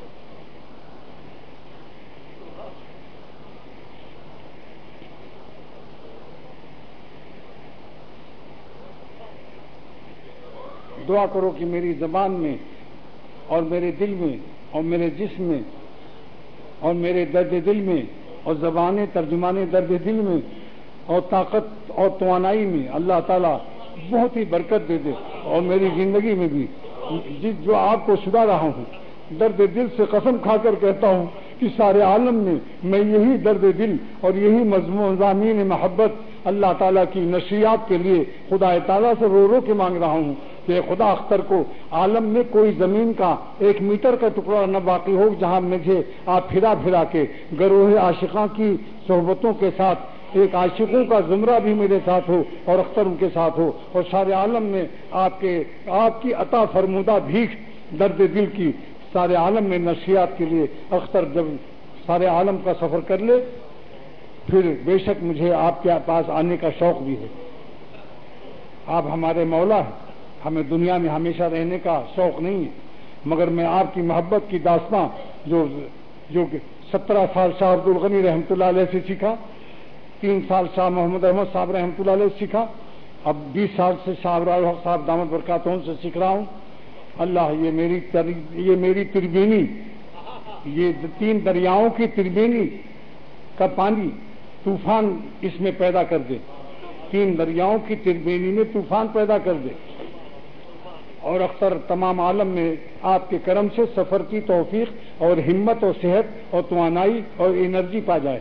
دعا کرو کہ میری زبان میں اور میرے دل میں اور میرے جسم میں اور میرے درد دل میں اور زبان ترجمان درد دل میں اور طاقت اور توانائی میں اللہ تعالیٰ بہت ہی برکت دے دے، اور میری زندگی میں بھی جو آپ کو سنا رہا ہوں، درد دل سے قسم کھا کر کہتا ہوں کہ سارے عالم میں یہی درد دل اور یہی مضامین محبت اللہ تعالیٰ کی نشریات کے لیے خدا تعالیٰ سے رو رو کے مانگ رہا ہوں کہ خدا اختر کو عالم میں کوئی زمین کا 1 میٹر کا ٹکڑا نہ باقی ہو جہاں مجھے آپ پھرا پھرا کے گروہ عاشقاں کی صحبتوں کے ساتھ ایک عاشقوں کا زمرہ بھی میرے ساتھ ہو اور اختر ان کے ساتھ ہو، اور سارے عالم میں آپ کی عطا فرمودہ بھیک درد دل کی سارے عالم میں نشریات کے لیے اختر جب سارے عالم کا سفر کر لے، پھر بے شک مجھے آپ کے پاس آنے کا شوق بھی ہے۔ آپ ہمارے مولا ہیں، ہمیں دنیا میں ہمیشہ رہنے کا شوق نہیں ہے، مگر میں آپ کی محبت کی داستاں جو 17 سال شاہ عبد الغنی رحمۃ اللہ علیہ سے سیکھا، 3 سال شاہ محمد احمد صاحب رحمۃ اللہ علیہ سے سیکھا، اب 20 سال سے شاہ ابرار الحق صاحب دامت برکاتہم سے سیکھ رہا ہوں۔ اللہ یہ میری تربینی، یہ 3 دریاؤں کی تربینی کا پانی طوفان اس میں پیدا کر دے، 3 دریاؤں کی تربینی میں طوفان پیدا کر دے، اور اختر تمام عالم میں آپ کے کرم سے سفر کی توفیق اور ہمت اور صحت اور توانائی اور انرجی پا جائے،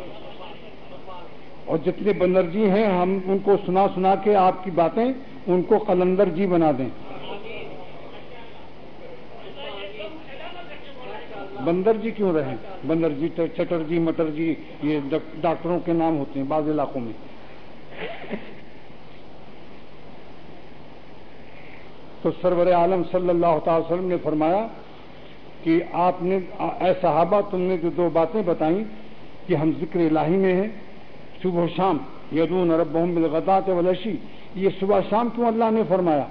اور جتنے بندرجی ہیں ہم ان کو سنا سنا کے آپ کی باتیں ان کو قلندر جی بنا دیں۔ بندر جی کیوں رہیں؟ بندر جی، چٹر جی، مٹر جی، یہ ڈاکٹروں کے نام ہوتے ہیں بعض علاقوں میں۔ تو سرور عالم صلی اللہ تعالی وسلم نے فرمایا کہ آپ نے، اے صحابہ تم نے جو 2 باتیں بتائیں کہ ہم ذکر الہی میں ہیں صبح و شام، یدعون ربهم بالغداۃ والعشی، یہ صبح شام کیوں اللہ نے فرمایا؟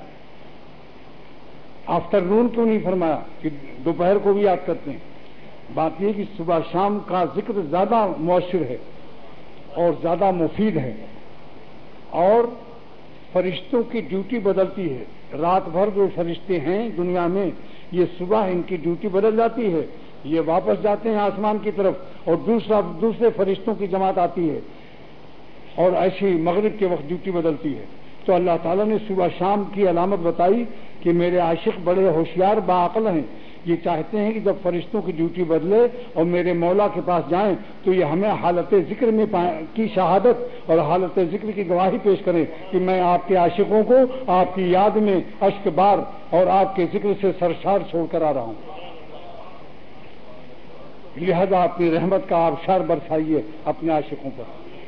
آفٹر نون کیوں نہیں فرمایا کہ دوپہر کو بھی یاد کرتے ہیں؟ بات یہ کہ صبح شام کا ذکر زیادہ مؤثر ہے اور زیادہ مفید ہے، اور فرشتوں کی ڈیوٹی بدلتی ہے۔ رات بھر جو فرشتے ہیں دنیا میں، یہ صبح ان کی ڈیوٹی بدل جاتی ہے، یہ واپس جاتے ہیں آسمان کی طرف، اور دوسرے فرشتوں کی جماعت آتی ہے، اور ایسی مغرب کے وقت ڈیوٹی بدلتی ہے۔ تو اللہ تعالیٰ نے صبح شام کی علامت بتائی کہ میرے عاشق بڑے ہوشیار باعقل ہیں، یہ چاہتے ہیں کہ جب فرشتوں کی ڈیوٹی بدلے اور میرے مولا کے پاس جائیں تو یہ ہمیں حالت ذکر میں کی شہادت اور حالت ذکر کی گواہی پیش کریں کہ میں آپ کے عاشقوں کو آپ کی یاد میں اشک بار اور آپ کے ذکر سے سرشار چھوڑ کر آ رہا ہوں۔ لہذا اپنی رحمت کا آبشار برسائیے اپنے عاشقوں پر،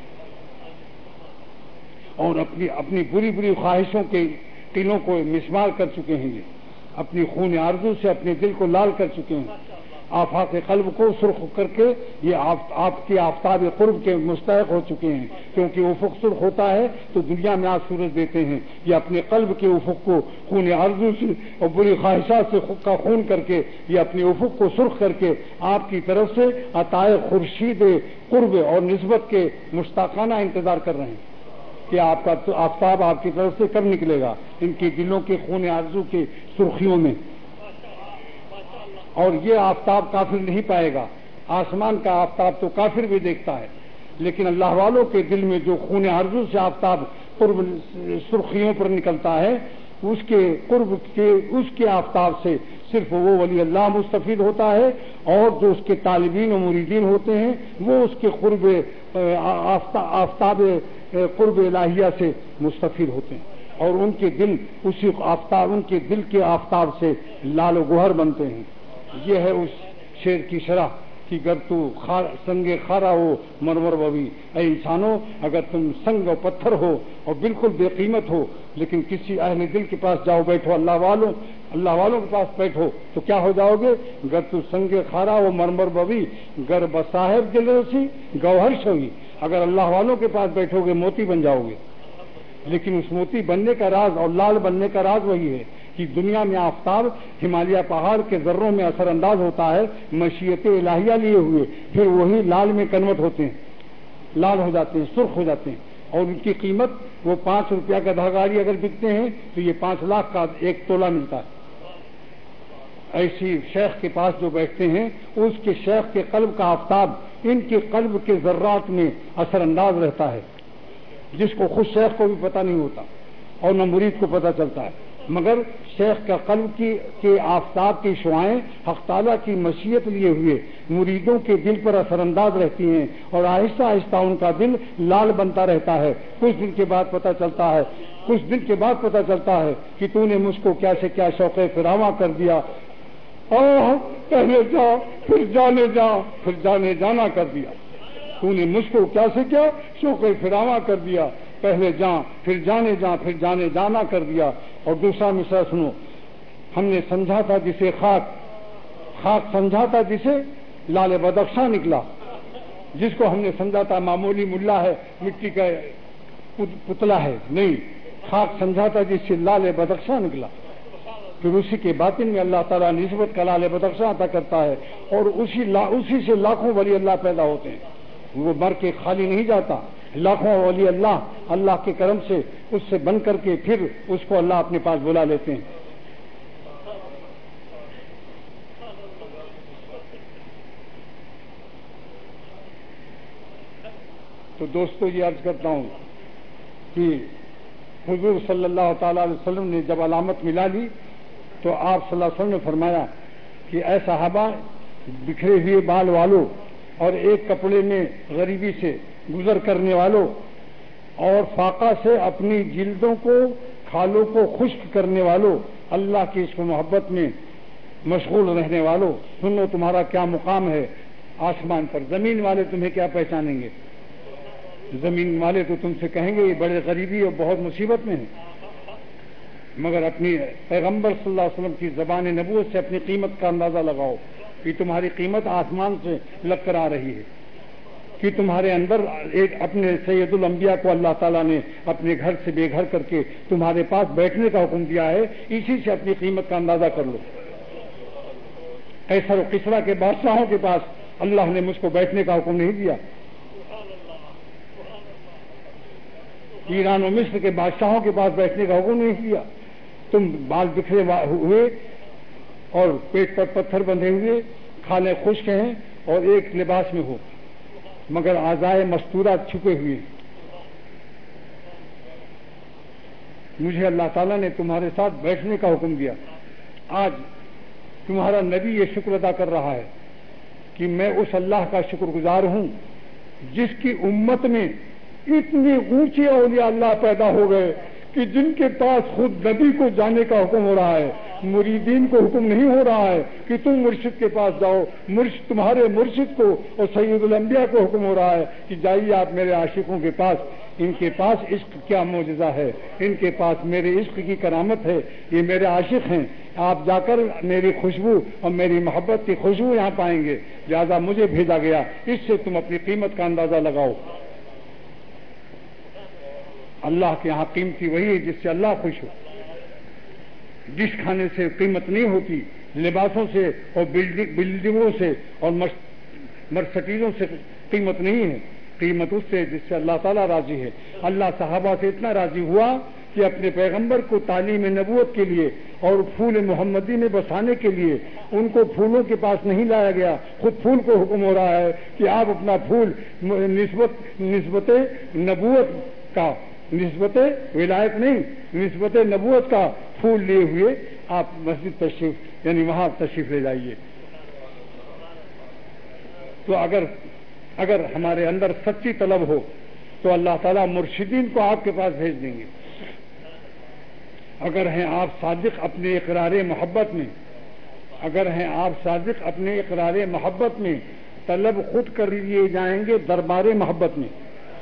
اور اپنی بری بری خواہشوں کے قلعوں کو مسمار کر چکے ہیں، یہ اپنی خون آرزو سے اپنے دل کو لال کر چکے ہیں، آفاق قلب کو سرخ کر کے یہ آپ کے آفتاب قرب کے مستحق ہو چکے ہیں، کیونکہ افق سرخ ہوتا ہے تو دنیا میں آج سورج دیتے ہیں، یہ اپنے قلب کے افق کو خون آرزو سے اور بری خواہشات سے خود کا خون کر کے یہ اپنے افق کو سرخ کر کے آپ کی طرف سے عطائے خورشید قرب اور نسبت کے مشتاقانہ انتظار کر رہے ہیں کہ آپ کا آفتاب آپ کی طرف سے کب نکلے گا ان کے دلوں کے خون آرزو کی سرخیوں میں۔ اور یہ آفتاب کافر نہیں پائے گا، آسمان کا آفتاب تو کافر بھی دیکھتا ہے، لیکن اللہ والوں کے دل میں جو خون آرزو سے آفتاب قرب سرخیوں پر نکلتا ہے اس کے قرب کے اس کے آفتاب سے صرف وہ ولی اللہ مستفید ہوتا ہے، اور جو اس کے طالبین و مریدین ہوتے ہیں وہ اس کے قرب آفتاب قرب الہیہ سے مستفید ہوتے ہیں، اور ان کے دل اسی آفتاب ان کے دل کے آفتاب سے لال و گوہر بنتے ہیں۔ یہ ہے اس شعر کی شرح کہ گر تو سنگ خارا ہو مرمر بوی، اے انسانوں اگر تم سنگ و پتھر ہو اور بالکل بے قیمت ہو لیکن کسی اہل دل کے پاس جاؤ بیٹھو، اللہ والوں کے پاس بیٹھو تو کیا ہو جاؤ گے؟ گر تو سنگ خارا ہو مرمر بوی گر بصاحب دل رسی گوہر شوی، اگر اللہ والوں کے پاس بیٹھو گے موتی بن جاؤ گے، لیکن اس موتی بننے کا راز اور لال بننے کا راز وہی ہے کہ دنیا میں آفتاب ہمالیہ پہاڑ کے ذروں میں اثر انداز ہوتا ہے مشیت الہیہ لیے ہوئے، پھر وہی لال میں کنورٹ ہوتے ہیں، لال ہو جاتے ہیں، سرخ ہو جاتے ہیں، اور ان کی قیمت وہ 5 روپیہ کا دھاگاری اگر بکتے ہیں تو یہ 5 لاکھ کا 1 تولہ ملتا ہے۔ ایسی شیخ کے پاس جو بیٹھتے ہیں اس کے شیخ کے قلب کا آفتاب ان کے قلب کے ذرات میں اثر انداز رہتا ہے، جس کو خود شیخ کو بھی پتہ نہیں ہوتا اور نہ مرید کو پتہ چلتا ہے، مگر شیخ کا قلب کے آفتاب کی شعائیں حق تعالیٰ کی مشیت لیے ہوئے مریدوں کے دل پر اثر انداز رہتی ہیں، اور آہستہ آہستہ ان کا دل لال بنتا رہتا ہے۔ کچھ دن کے بعد پتہ چلتا ہے کہ تو نے مجھ کو کیا سے کیا شوق فراواں کر دیا، پہلے جا پھر جانے جا پھر جانے جانا کر دیا، تو نے مجھ کو کیا سے کیا شوق فراواں کر دیا، پہلے جا پھر جانے جا پھر جانے جانا کر دیا۔ اور دوسرا مصرع سنو، ہم نے سمجھا تھا جسے خاک سمجھا تھا جسے لال بدخشاں نکلا، جس کو ہم نے سمجھا تھا معمولی ملا ہے مٹی کا پتلا ہے، نہیں، خاک سمجھا تھا جس سے لال بدخشاں نکلا، پھر اسی کے باطن میں اللہ تعالیٰ نسبت کا لال بدخشاں عطا کرتا ہے، اور اسی سے لاکھوں ولی اللہ پیدا ہوتے ہیں، وہ مر کے خالی نہیں جاتا، لاکھوں ولی اللہ کے کرم سے اس سے بن کر کے پھر اس کو اللہ اپنے پاس بلا لیتے ہیں۔ تو دوستو یہ عرض کرتا ہوں کہ حضور صلی اللہ تعالی علیہ وسلم نے جب علامت ملا لی تو آپ صلی اللہ علیہ وسلم نے فرمایا کہ اے صحابہ، بکھرے ہوئے بال والوں اور ایک کپڑے میں غریبی سے گزر کرنے والوں اور فاقہ سے اپنی جلدوں کو کھالوں کو خشک کرنے والوں، اللہ کی عشق و محبت میں مشغول رہنے والوں، سنو تمہارا کیا مقام ہے آسمان پر۔ زمین والے تمہیں کیا پہچانیں گے؟ زمین والے تو تم سے کہیں گے یہ بڑے غریبی اور بہت مصیبت میں ہیں، مگر اپنی پیغمبر صلی اللہ علیہ وسلم کی زبان نبوت سے اپنی قیمت کا اندازہ لگاؤ کہ تمہاری قیمت آسمان سے لگ کر آ رہی ہے، کہ تمہارے اندر ایک اپنے سید الانبیاء کو اللہ تعالیٰ نے اپنے گھر سے بے گھر کر کے تمہارے پاس بیٹھنے کا حکم دیا ہے، اسی سے اپنی قیمت کا اندازہ کر لو۔ قیصر و کسریٰ کے بادشاہوں کے پاس اللہ نے مجھ کو بیٹھنے کا حکم نہیں دیا، ایران و مصر کے بادشاہوں کے پاس بیٹھنے کا حکم نہیں دیا۔ تم بال بکھرے ہوئے اور پیٹ پر پتھر بندھے ہوئے، کھالے خشک ہیں اور ایک لباس میں ہو، مگر اعضائے مستورہ چھپے ہوئے، مجھے اللہ تعالیٰ نے تمہارے ساتھ بیٹھنے کا حکم دیا. آج تمہارا نبی یہ شکر ادا کر رہا ہے کہ میں اس اللہ کا شکر گزار ہوں جس کی امت میں اتنے اونچے اولیاء اللہ پیدا ہو گئے کہ جن کے پاس خود نبی کو جانے کا حکم ہو رہا ہے. مریدین کو حکم نہیں ہو رہا ہے کہ تم مرشد کے پاس جاؤ. تمہارے مرشد کو اور سید الانبیاء کو حکم ہو رہا ہے کہ جائیے آپ میرے عاشقوں کے پاس. ان کے پاس عشق کیا معجزہ ہے, ان کے پاس میرے عشق کی کرامت ہے, یہ میرے عاشق ہیں. آپ جا کر میری خوشبو اور میری محبت کی خوشبو یہاں پائیں گے. لہٰذا مجھے بھیجا گیا, اس سے تم اپنی قیمت کا اندازہ لگاؤ. اللہ کے یہاں قیمتی وہی ہے جس سے اللہ خوش ہو. ڈش کھانے سے قیمت نہیں ہوتی, لباسوں سے اور بلڈنگوں سے اور مرسڈیزوں سے قیمت نہیں ہے. قیمت اس سے جس سے اللہ تعالیٰ راضی ہے. اللہ صحابہ سے اتنا راضی ہوا کہ اپنے پیغمبر کو تعلیم نبوت کے لیے اور پھول محمدی میں بسانے کے لیے ان کو پھولوں کے پاس نہیں لایا گیا. خود پھول کو حکم ہو رہا ہے کہ آپ اپنا پھول نسبت نبوت کا, نسبت ولایت نہیں, نسبت نبوت کا پھول لیے ہوئے آپ مسجد تشریف یعنی وہاں تشریف لے جائیے. تو اگر ہمارے اندر سچی طلب ہو تو اللہ تعالیٰ مرشدین کو آپ کے پاس بھیج دیں گے. اگر ہیں آپ صادق اپنے اقرار محبت میں, اگر ہیں آپ صادق اپنے اقرار محبت میں, طلب خود کر لیے جائیں گے دربار محبت میں.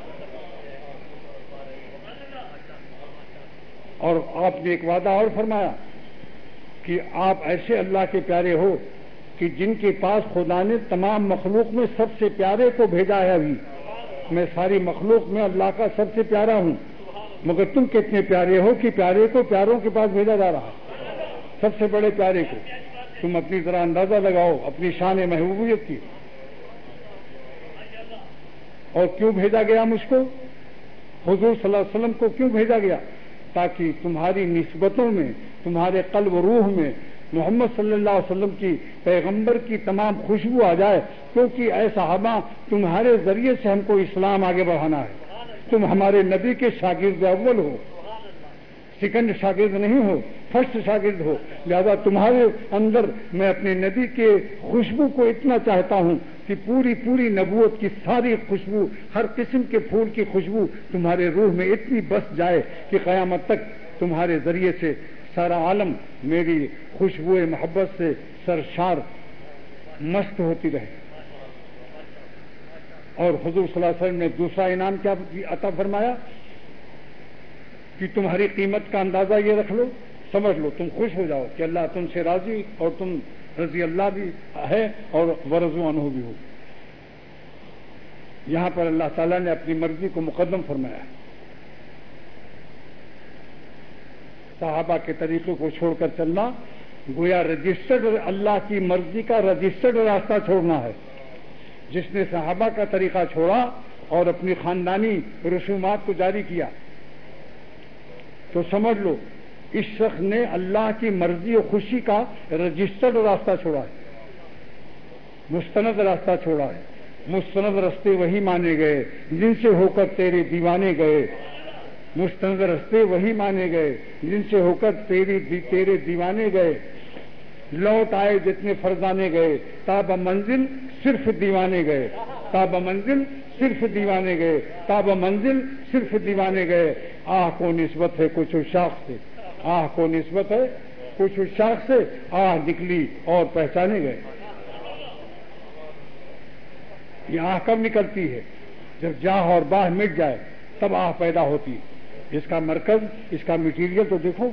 اور آپ نے ایک وعدہ اور فرمایا کہ آپ ایسے اللہ کے پیارے ہو کہ جن کے پاس خدا نے تمام مخلوق میں سب سے پیارے کو بھیجا ہے. ابھی میں ساری مخلوق میں اللہ کا سب سے پیارا ہوں, مگر تم کتنے پیارے ہو کہ پیارے کو پیاروں کے پاس بھیجا جا رہا, سب سے بڑے پیارے کو. تم اپنی طرح اندازہ لگاؤ اپنی شان محبوبیت کی. اور کیوں بھیجا گیا مجھ کو, حضور صلی اللہ علیہ وسلم کو کیوں بھیجا گیا؟ تاکہ تمہاری نسبتوں میں, تمہارے قلب و روح میں محمد صلی اللہ علیہ وسلم کی, پیغمبر کی تمام خوشبو آ جائے. کیونکہ اے صحابہ, تمہارے ذریعے سے ہم کو اسلام آگے بڑھانا ہے. تم ہمارے نبی کے شاگرد اول ہو, سیکنڈ شاگرد نہیں ہو, فرسٹ شاگرد ہو. لہذا تمہارے اندر میں اپنے نبی کے خوشبو کو اتنا چاہتا ہوں کہ پوری نبوت کی ساری خوشبو, ہر قسم کے پھول کی خوشبو تمہارے روح میں اتنی بس جائے کہ قیامت تک تمہارے ذریعے سے سارا عالم میری خوشبو محبت سے سرشار مست ہوتی رہے. اور حضور صلی اللہ علیہ وسلم نے دوسرا انعام کیا عطا فرمایا کہ تمہاری قیمت کا اندازہ یہ رکھ لو, سمجھ لو, تم خوش ہو جاؤ کہ اللہ تم سے راضی اور تم رضی اللہ بھی ہے اور ورضوا عنہ بھی ہو. یہاں پر اللہ تعالیٰ نے اپنی مرضی کو مقدم فرمایا ہے. صحابہ کے طریقے کو چھوڑ کر چلنا گویا رجسٹرڈ اللہ کی مرضی کا رجسٹرڈ راستہ چھوڑنا ہے. جس نے صحابہ کا طریقہ چھوڑا اور اپنی خاندانی رسومات کو جاری کیا تو سمجھ لو اس شخص نے اللہ کی مرضی و خوشی کا رجسٹرڈ راستہ چھوڑا ہے, مستند راستہ چھوڑا ہے. مستند راستے وہی مانے گئے جن سے ہو کر تیرے دیوانے گئے. مستند راستے وہی مانے گئے جن سے ہو کر تیرے دیوانے گئے. لوٹ آئے جتنے فرزانے گئے, تاب منزل صرف دیوانے گئے. تاب منزل صرف دیوانے گئے, تاب منزل صرف دیوانے گئے. آہ کو نسبت ہے کچھ شاخ سے, آہ کو نسبت ہے کچھ شاخ سے, آہ نکلی اور پہچانے گئے. یہ آہ کب نکلتی ہے؟ جب جاہ اور باہ مٹ جائے تب آہ پیدا ہوتی ہے. اس کا مرکز, اس کا مٹیریل تو دیکھو,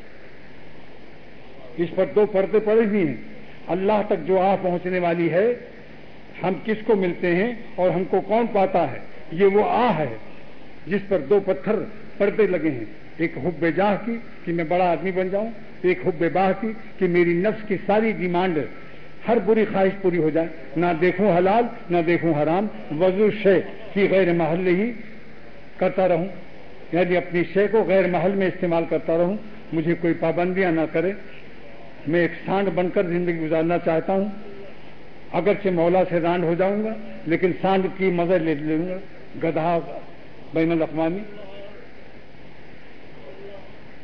اس پر دو پردے پڑے ہوئے ہیں. اللہ تک جو آہ پہنچنے والی ہے, ہم کس کو ملتے ہیں اور ہم کو کون پاتا ہے, یہ وہ آہ ہے جس پر دو پتھر پردے لگے ہیں. ایک حب جاہ کی کہ میں بڑا آدمی بن جاؤں, ایک حب باہ کی کہ میری نفس کی ساری ڈیمانڈ, ہر بری خواہش پوری ہو جائے. نہ دیکھوں حلال نہ دیکھوں حرام, وضو شے کی غیر محل ہی کرتا رہوں, یعنی اپنی شے کو غیر محل میں استعمال کرتا رہوں. مجھے کوئی پابندیاں نہ کرے. میں ایک سانڈ بن کر زندگی گزارنا چاہتا ہوں. اگرچہ مولا سے رانڈ ہو جاؤں گا لیکن سانڈ کی مزہ لے لوں گا. گدھا بین الاقوامی.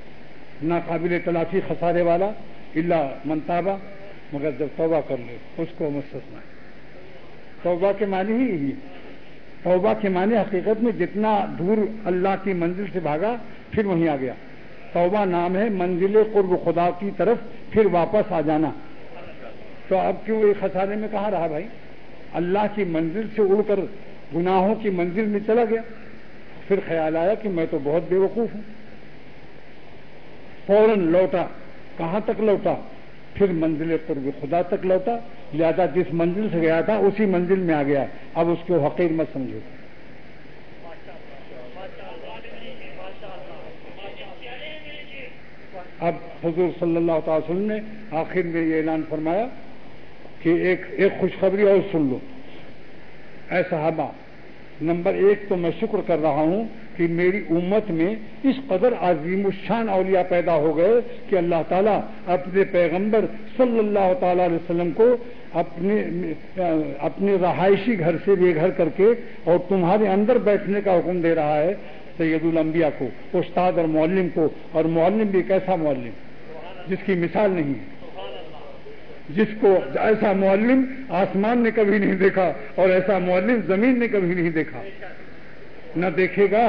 ناقابل تلافی خسارے والا الا من تابا، مگر جب توبہ کر لے اس کو مستثنا ہے۔ توبہ کے معنی ہی یہی، توبہ کے معنی حقیقت میں جتنا دور اللہ کی منزل سے بھاگا پھر وہیں آ گیا۔ توبہ نام ہے منزل قرب خدا کی طرف پھر واپس آ جانا۔ تو اب کیوں یہ خسارے میں کہاں رہا بھائی؟ اللہ کی منزل سے اڑ کر گناہوں کی منزل میں چلا گیا، پھر خیال آیا کہ میں تو بہت بے وقوف ہوں، فوراً لوٹا۔ کہاں تک لوٹا؟ پھر منزل قرب خدا تک لوٹا، لہذا جس منزل سے گیا تھا اسی منزل میں آ گیا۔ اب اس کو حقیر مت سمجھو۔ اب حضور صلی اللہ تعالی وسلم نے آخر میں یہ اعلان فرمایا کہ ایک خوشخبری اور سن لو اے صحابہ۔ نمبر 1 تو میں شکر کر رہا ہوں کہ میری امت میں اس قدر عظیم الشان اولیاء پیدا ہو گئے کہ اللہ تعالیٰ اپنے پیغمبر صلی اللہ تعالی علیہ وسلم کو اپنے رہائشی گھر سے بے گھر کر کے اور تمہارے اندر بیٹھنے کا حکم دے رہا ہے، سید الانبیاء کو، استاد اور معلم کو، اور معلم بھی ایک ایسا معلم جس کی مثال نہیں ہے، جس کو ایسا معلم آسمان نے کبھی نہیں دیکھا اور ایسا معلم زمین نے کبھی نہیں دیکھا، نہ دیکھے گا۔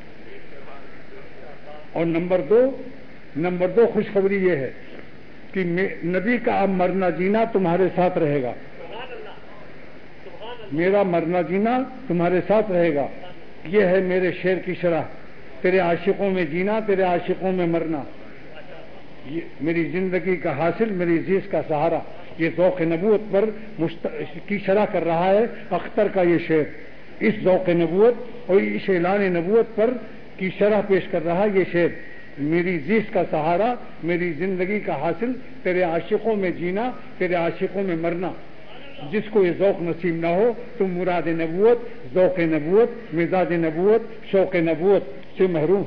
اور نمبر دو خوشخبری یہ ہے کہ نبی کا اب مرنا جینا تمہارے ساتھ رہے گا، میرا مرنا جینا تمہارے ساتھ رہے گا۔ یہ ہے میرے شعر کی شرح، تیرے عاشقوں میں جینا، تیرے عاشقوں میں مرنا، یہ میری زندگی کا حاصل، میری عزیز کا سہارا۔ یہ ذوق نبوت پر کی شرح کر رہا ہے اختر کا یہ شعر، اس ذوق نبوت اور اس اعلان نبوت پر کی شرح پیش کر رہا ہے یہ شعر۔ میری عزیز کا سہارا، میری زندگی کا حاصل، تیرے عاشقوں میں جینا، تیرے عاشقوں میں مرنا۔ جس کو یہ ذوق نصیب نہ ہو تو مراد نبوت، ذوق نبوت، مزاج نبوت، شوق نبوت سے محروم۔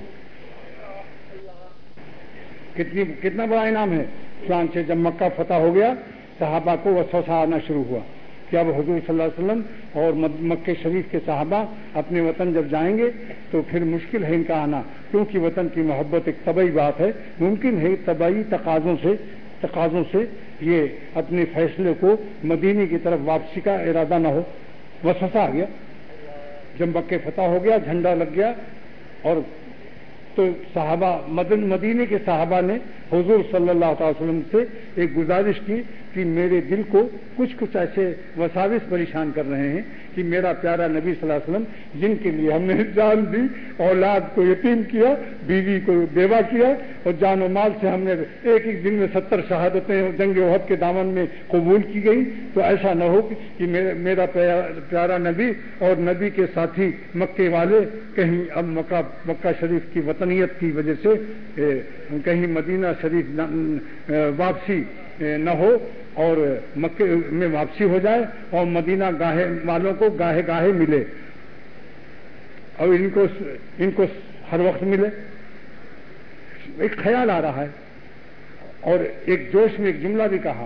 کتنا بڑا انعام ہے۔ چنانچہ جب مکہ فتح ہو گیا صحابہ کو وسوسہ آنا شروع ہوا کہ اب حضور صلی اللہ علیہ وسلم اور مکہ شریف کے صحابہ اپنے وطن جب جائیں گے تو پھر مشکل ہے ان کا آنا، کیونکہ وطن کی محبت ایک طبعی بات ہے، ممکن ہے طبعی تقاضوں سے یہ اپنے فیصلے کو مدینے کی طرف واپسی کا ارادہ نہ ہو۔ وسوسہ آ گیا جب مکہ فتح ہو گیا، جھنڈا لگ گیا، اور تو صحابہ مدینے کے صحابہ نے حضور صلی اللہ تعالی وسلم سے ایک گزارش کی کہ میرے دل کو کچھ ایسے وساوس پریشان کر رہے ہیں کہ میرا پیارا نبی صلی اللہ علیہ وسلم جن کے لیے ہم نے جان دی، اولاد کو یتیم کیا، بیوی کو بیوہ کیا، اور جان و مال سے ہم نے ایک دن میں 70 شہادتیں جنگ احد کے دامن میں قبول کی گئی، تو ایسا نہ ہو کہ میرا پیارا نبی اور نبی کے ساتھی مکے والے کہیں اب مکہ شریف کی وطنیت کی وجہ سے کہیں مدینہ شریف واپسی نہ ہو اور مکے میں واپسی ہو جائے اور مدینہ گاہے والوں کو گاہے ملے اور ان کو ہر وقت ملے۔ ایک خیال آ رہا ہے، اور ایک جوش میں ایک جملہ بھی کہا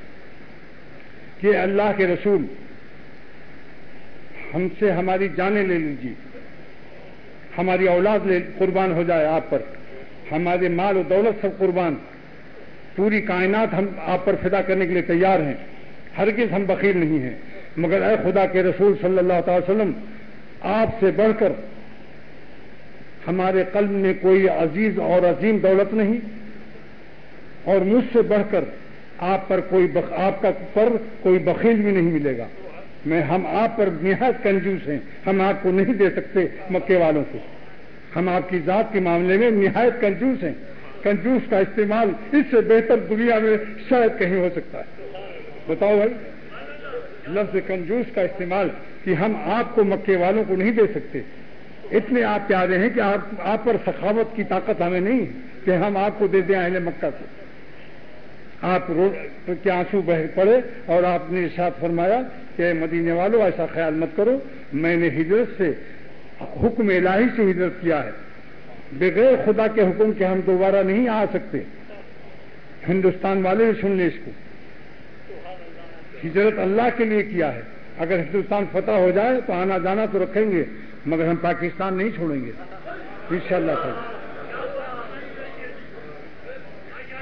کہ اللہ کے رسول ہم سے ہماری جانیں لے لیجیے، ہماری اولاد قربان ہو جائے آپ پر، ہمارے مال و دولت سب قربان، پوری کائنات ہم آپ پر فدا کرنے کے لیے تیار ہیں، ہرگز ہم بخیل نہیں ہیں، مگر اے خدا کے رسول صلی اللہ تعالی وسلم، آپ سے بڑھ کر ہمارے قلب میں کوئی عزیز اور عظیم دولت نہیں، اور مجھ سے بڑھ کر آپ پر کوئی بخیل بھی نہیں ملے گا۔ ہم آپ پر نہایت کنجوس ہیں، ہم آپ کو نہیں دے سکتے مکے والوں کو، ہم آپ کی ذات کے معاملے میں نہایت کنجوس ہیں۔ کنجوس کا استعمال اس سے بہتر دنیا میں شاید کہیں ہو سکتا ہے۔ بتاؤ بھائی، لفظ کنجوس کا استعمال کہ ہم آپ کو مکے والوں کو نہیں دے سکتے، اتنے آپ پیارے ہیں کہ آپ پر سخاوت کی طاقت ہمیں نہیں کہ ہم آپ کو دے دیں اہل مکہ کو۔ آپ کے آنسو بہ پڑے اور آپ نے ارشاد فرمایا کہ مدینے والوں ایسا خیال مت کرو، میں نے ہجرت سے حکم الہی سے ہجرت کیا ہے، بغیر خدا کے حکم کے ہم دوبارہ نہیں آ سکتے۔ ہندوستان والے بھی سن لیں اس کو، ہجرت اللہ کے لیے کیا ہے، اگر ہندوستان فتح ہو جائے تو آنا جانا تو رکھیں گے، مگر ہم پاکستان نہیں چھوڑیں گے انشاءاللہ تعالی۔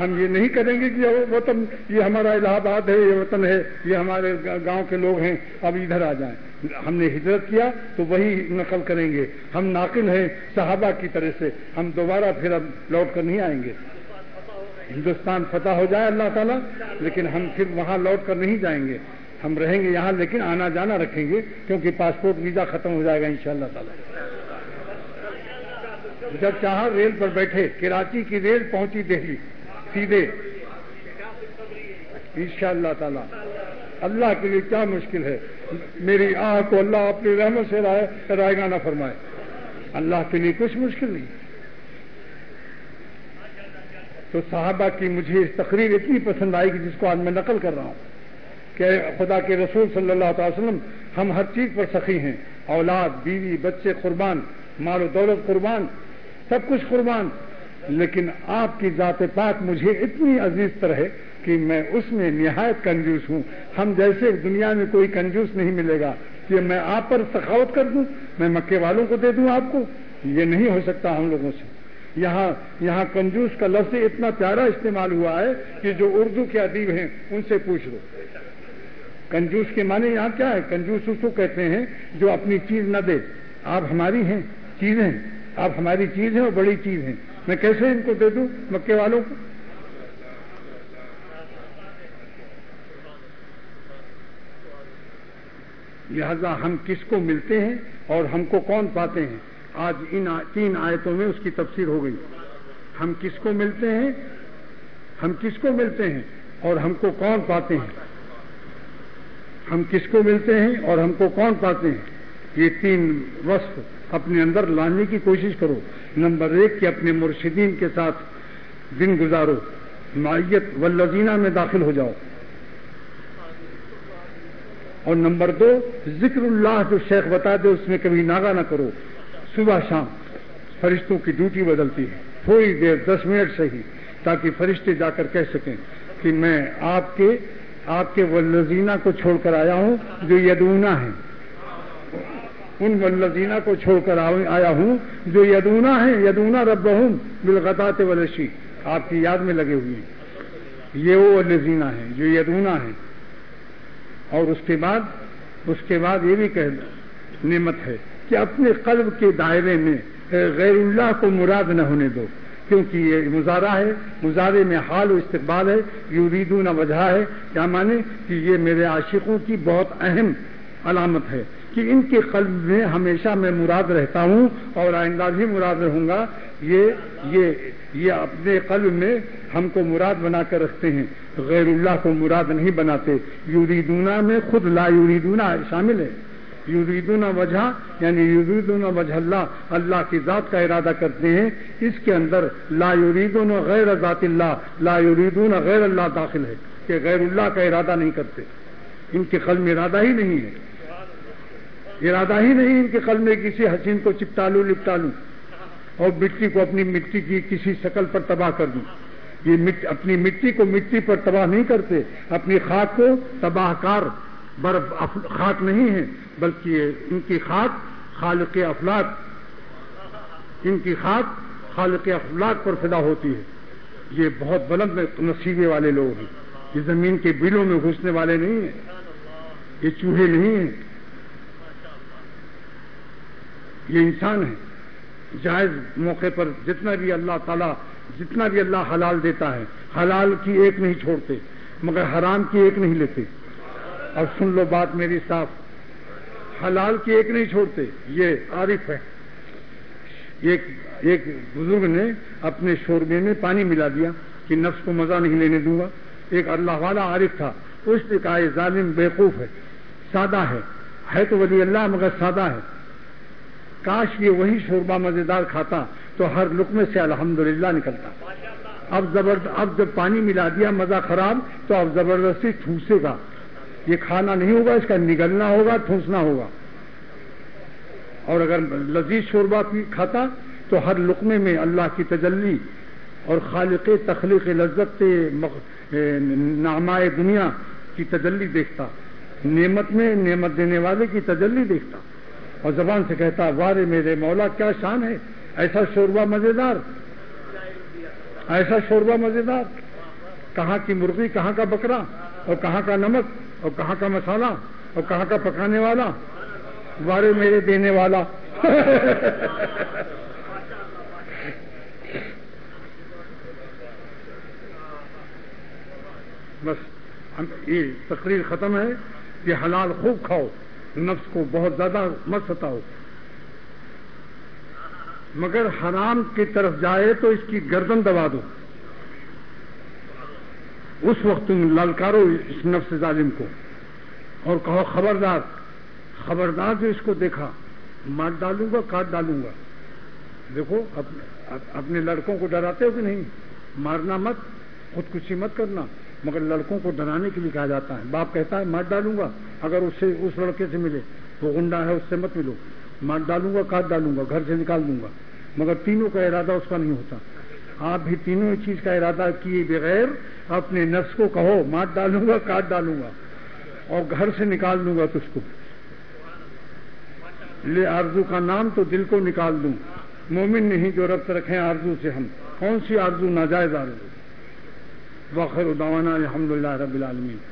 ہم یہ نہیں کریں گے کہ یہ وطن، یہ ہمارا الہ آباد ہے، یہ وطن ہے، یہ ہمارے گاؤں کے لوگ ہیں، اب ادھر آ جائیں۔ ہم نے ہجرت کیا تو وہی نقل کریں گے۔ ہم ناقل ہیں صحابہ کی طرح سے، ہم دوبارہ پھر اب لوٹ کر نہیں آئیں گے۔ ہندوستان فتح ہو جائے اللہ تعالیٰ، لیکن ہم پھر وہاں لوٹ کر نہیں جائیں گے، ہم رہیں گے یہاں، لیکن آنا جانا رکھیں گے، کیونکہ پاسپورٹ ویزا ختم ہو جائے گا انشاءاللہ تعالیٰ۔ جب چاہا ریل پر بیٹھے، کراچی کی ریل پہنچی دہلی سیدھے انشاءاللہ تعالیٰ۔ اللہ کے لیے کیا مشکل ہے؟ میری آہ کو اللہ اپنی رحمت سے رائگاں نہ فرمائے۔ اللہ کے لیے کچھ مشکل نہیں۔ تو صحابہ کی مجھے اس تقریر اتنی پسند آئی کہ جس کو آج میں نقل کر رہا ہوں کہ خدا کے رسول صلی اللہ علیہ وسلم ہم ہر چیز پر سخی ہیں، اولاد، بیوی، بچے قربان، مال و دولت قربان، سب کچھ قربان، لیکن آپ کی ذات پاک مجھے اتنی عزیز تر ہے کہ میں اس میں نہایت کنجوس ہوں۔ ہم جیسے دنیا میں کوئی کنجوس نہیں ملے گا کہ میں آپ پر سخاوت کر دوں، میں مکے والوں کو دے دوں آپ کو، یہ نہیں ہو سکتا ہم لوگوں سے۔ یہاں کنجوس کا لفظ اتنا پیارا استعمال ہوا ہے کہ جو اردو کے ادیب ہیں ان سے پوچھ لو۔ کنجوس کے معنی یہاں کیا ہے؟ کنجوس اس کو کہتے ہیں جو اپنی چیز نہ دے۔ آپ ہماری ہیں چیزیں، آپ ہماری چیز ہیں اور بڑی چیز ہیں، میں کیسے ان کو دے دوں مکے والوں کو؟ لہذا ہم کس کو ملتے ہیں اور ہم کو کون پاتے ہیں، آج ان 3 آیتوں میں اس کی تفسیر ہو گئی۔ ہم کس کو ملتے ہیں، ہم کس کو ملتے ہیں اور ہم کو کون پاتے ہیں، ہم کس کو ملتے ہیں اور ہم کو کون پاتے ہیں، یہ 3 وصف اپنے اندر لانے کی کوشش کرو۔ نمبر 1 کہ اپنے مرشدین کے ساتھ دن گزارو، معیت والذین میں داخل ہو جاؤ، اور نمبر 2 ذکر اللہ جو شیخ بتا دے اس میں کبھی ناغہ نہ کرو۔ صبح شام فرشتوں کی ڈیوٹی بدلتی ہے، تھوڑی دیر 10 منٹ سے ہی، تاکہ فرشتے جا کر کہہ سکیں کہ میں آپ کے والذینہ کو چھوڑ کر آیا ہوں جو یدونا ہیں، ان والذینہ کو چھوڑ کر آیا ہوں جو یدونا ہیں، یدونا ربہم بالغداۃ والعشی، آپ کی یاد میں لگے ہوئے ہیں، یہ وہ والذینہ ہیں جو یدونا ہیں۔ اور اس کے بعد یہ بھی کہہ نعمت ہے کہ اپنے قلب کے دائرے میں غیر اللہ کو مراد نہ ہونے دو، کیونکہ یہ مضارع ہے، مضارع میں حال و استقبال ہے، یریدون وجہ ہے، کیا مانے کہ یہ میرے عاشقوں کی بہت اہم علامت ہے کہ ان کے قلب میں ہمیشہ میں مراد رہتا ہوں اور آئندہ بھی مراد رہوں گا۔ یہ اپنے قلب میں ہم کو مراد بنا کر رکھتے ہیں، غیر اللہ کو مراد نہیں بناتے۔ یریدونا میں خود لا یریدونا شامل ہے، یریدون وجہ یعنی یریدون وجہ اللہ، اللہ کی ذات کا ارادہ کرتے ہیں، اس کے اندر لا یریدون غیر ذات اللہ، لا یریدون غیر اللہ داخل ہے کہ غیر اللہ کا ارادہ نہیں کرتے، ان کے قلب میں ارادہ ہی نہیں ہے، ارادہ ہی نہیں ان کے قلب میں کسی حسین کو چپٹا لپٹا لوں اور مٹی کو اپنی مٹی کی کسی شکل پر تباہ کر دوں۔ یہ اپنی مٹی کو مٹی پر تباہ نہیں کرتے، اپنی خاک کو تباہ کار خاک نہیں ہے، بلکہ ان کی خاک خالق افلاک، ان کی خاک خالق افلاک پر فدا ہوتی ہے۔ یہ بہت بلند نصیبے والے لوگ ہیں، یہ زمین کے بلوں میں گھسنے والے نہیں ہیں، یہ چوہے نہیں ہیں، یہ انسان ہیں۔ جائز موقع پر جتنا بھی اللہ تعالیٰ جتنا بھی اللہ حلال دیتا ہے، حلال کی ایک نہیں چھوڑتے مگر حرام کی ایک نہیں لیتے۔ اور سن لو بات میری صاف، حلال کی ایک نہیں چھوڑتے، یہ عارف ہے۔ ایک بزرگ نے اپنے شوربے میں پانی ملا دیا کہ نفس کو مزہ نہیں لینے دوں گا، ایک اللہ والا عارف تھا، اس نے کہا یہ ظالم بیوقوف ہے، سادہ ہے تو ولی اللہ مگر سادہ ہے، کاش یہ وہی شوربہ مزیدار کھاتا تو ہر لقمے سے الحمدللہ نکلتا۔ اب جب پانی ملا دیا مزہ خراب تو اب زبردستی ٹھوسے گا، یہ کھانا نہیں ہوگا، اس کا نگلنا ہوگا، ٹھوسنا ہوگا۔ اور اگر لذیذ شوربہ کھاتا تو ہر لقمے میں اللہ کی تجلی اور خالق تخلیق لذت نعمائے دنیا کی تجلی دیکھتا، نعمت میں نعمت دینے والے کی تجلی دیکھتا، اور زبان سے کہتا وارے میرے مولا کیا شان ہے، ایسا شوربہ مزیدار، ایسا شوربہ مزیدار۔ کہاں کی مرغی، کہاں کا بکرا، اور کہاں کا نمک، اور کہاں کا مسالہ، اور کہاں کا پکانے والا، وارے میرے دینے والا بس یہ تقریر ختم ہے کہ حلال خوب کھاؤ، نفس کو بہت زیادہ مت ستاؤ، مگر حرام کی طرف جائے تو اس کی گردن دبا دو، اس وقت تم للکارو اس نفس ظالم کو اور کہو خبردار خبردار، جو اس کو دیکھا مار ڈالوں گا، کاٹ ڈالوں گا۔ دیکھو اپنے لڑکوں کو ڈراتے ہو کہ نہیں؟ مارنا مت، خودکشی مت کرنا، مگر لڑکوں کو ڈرانے کے لیے کہا جاتا ہے۔ باپ کہتا ہے مار ڈالوں گا، اگر اس لڑکے سے ملے وہ گنڈا ہے اس سے مت ملو، مار ڈالوں گا، کاٹ ڈالوں گا، گھر سے نکال دوں گا، مگر تینوں کا ارادہ اس کا نہیں ہوتا۔ آپ بھی تینوں چیز کا ارادہ کیے بغیر اپنے نفس کو کہو مار ڈالوں گا، کاٹ ڈالوں گا اور گھر سے نکال دوں گا تجھ کو۔ لے آرزو کا نام تو دل کو نکال دوں، مومن نہیں جو ربط رکھیں آرزو سے ہم، کون سی آرزو ناجائز آرزو۔ وآخر دعوانا الحمدللہ رب العالمین۔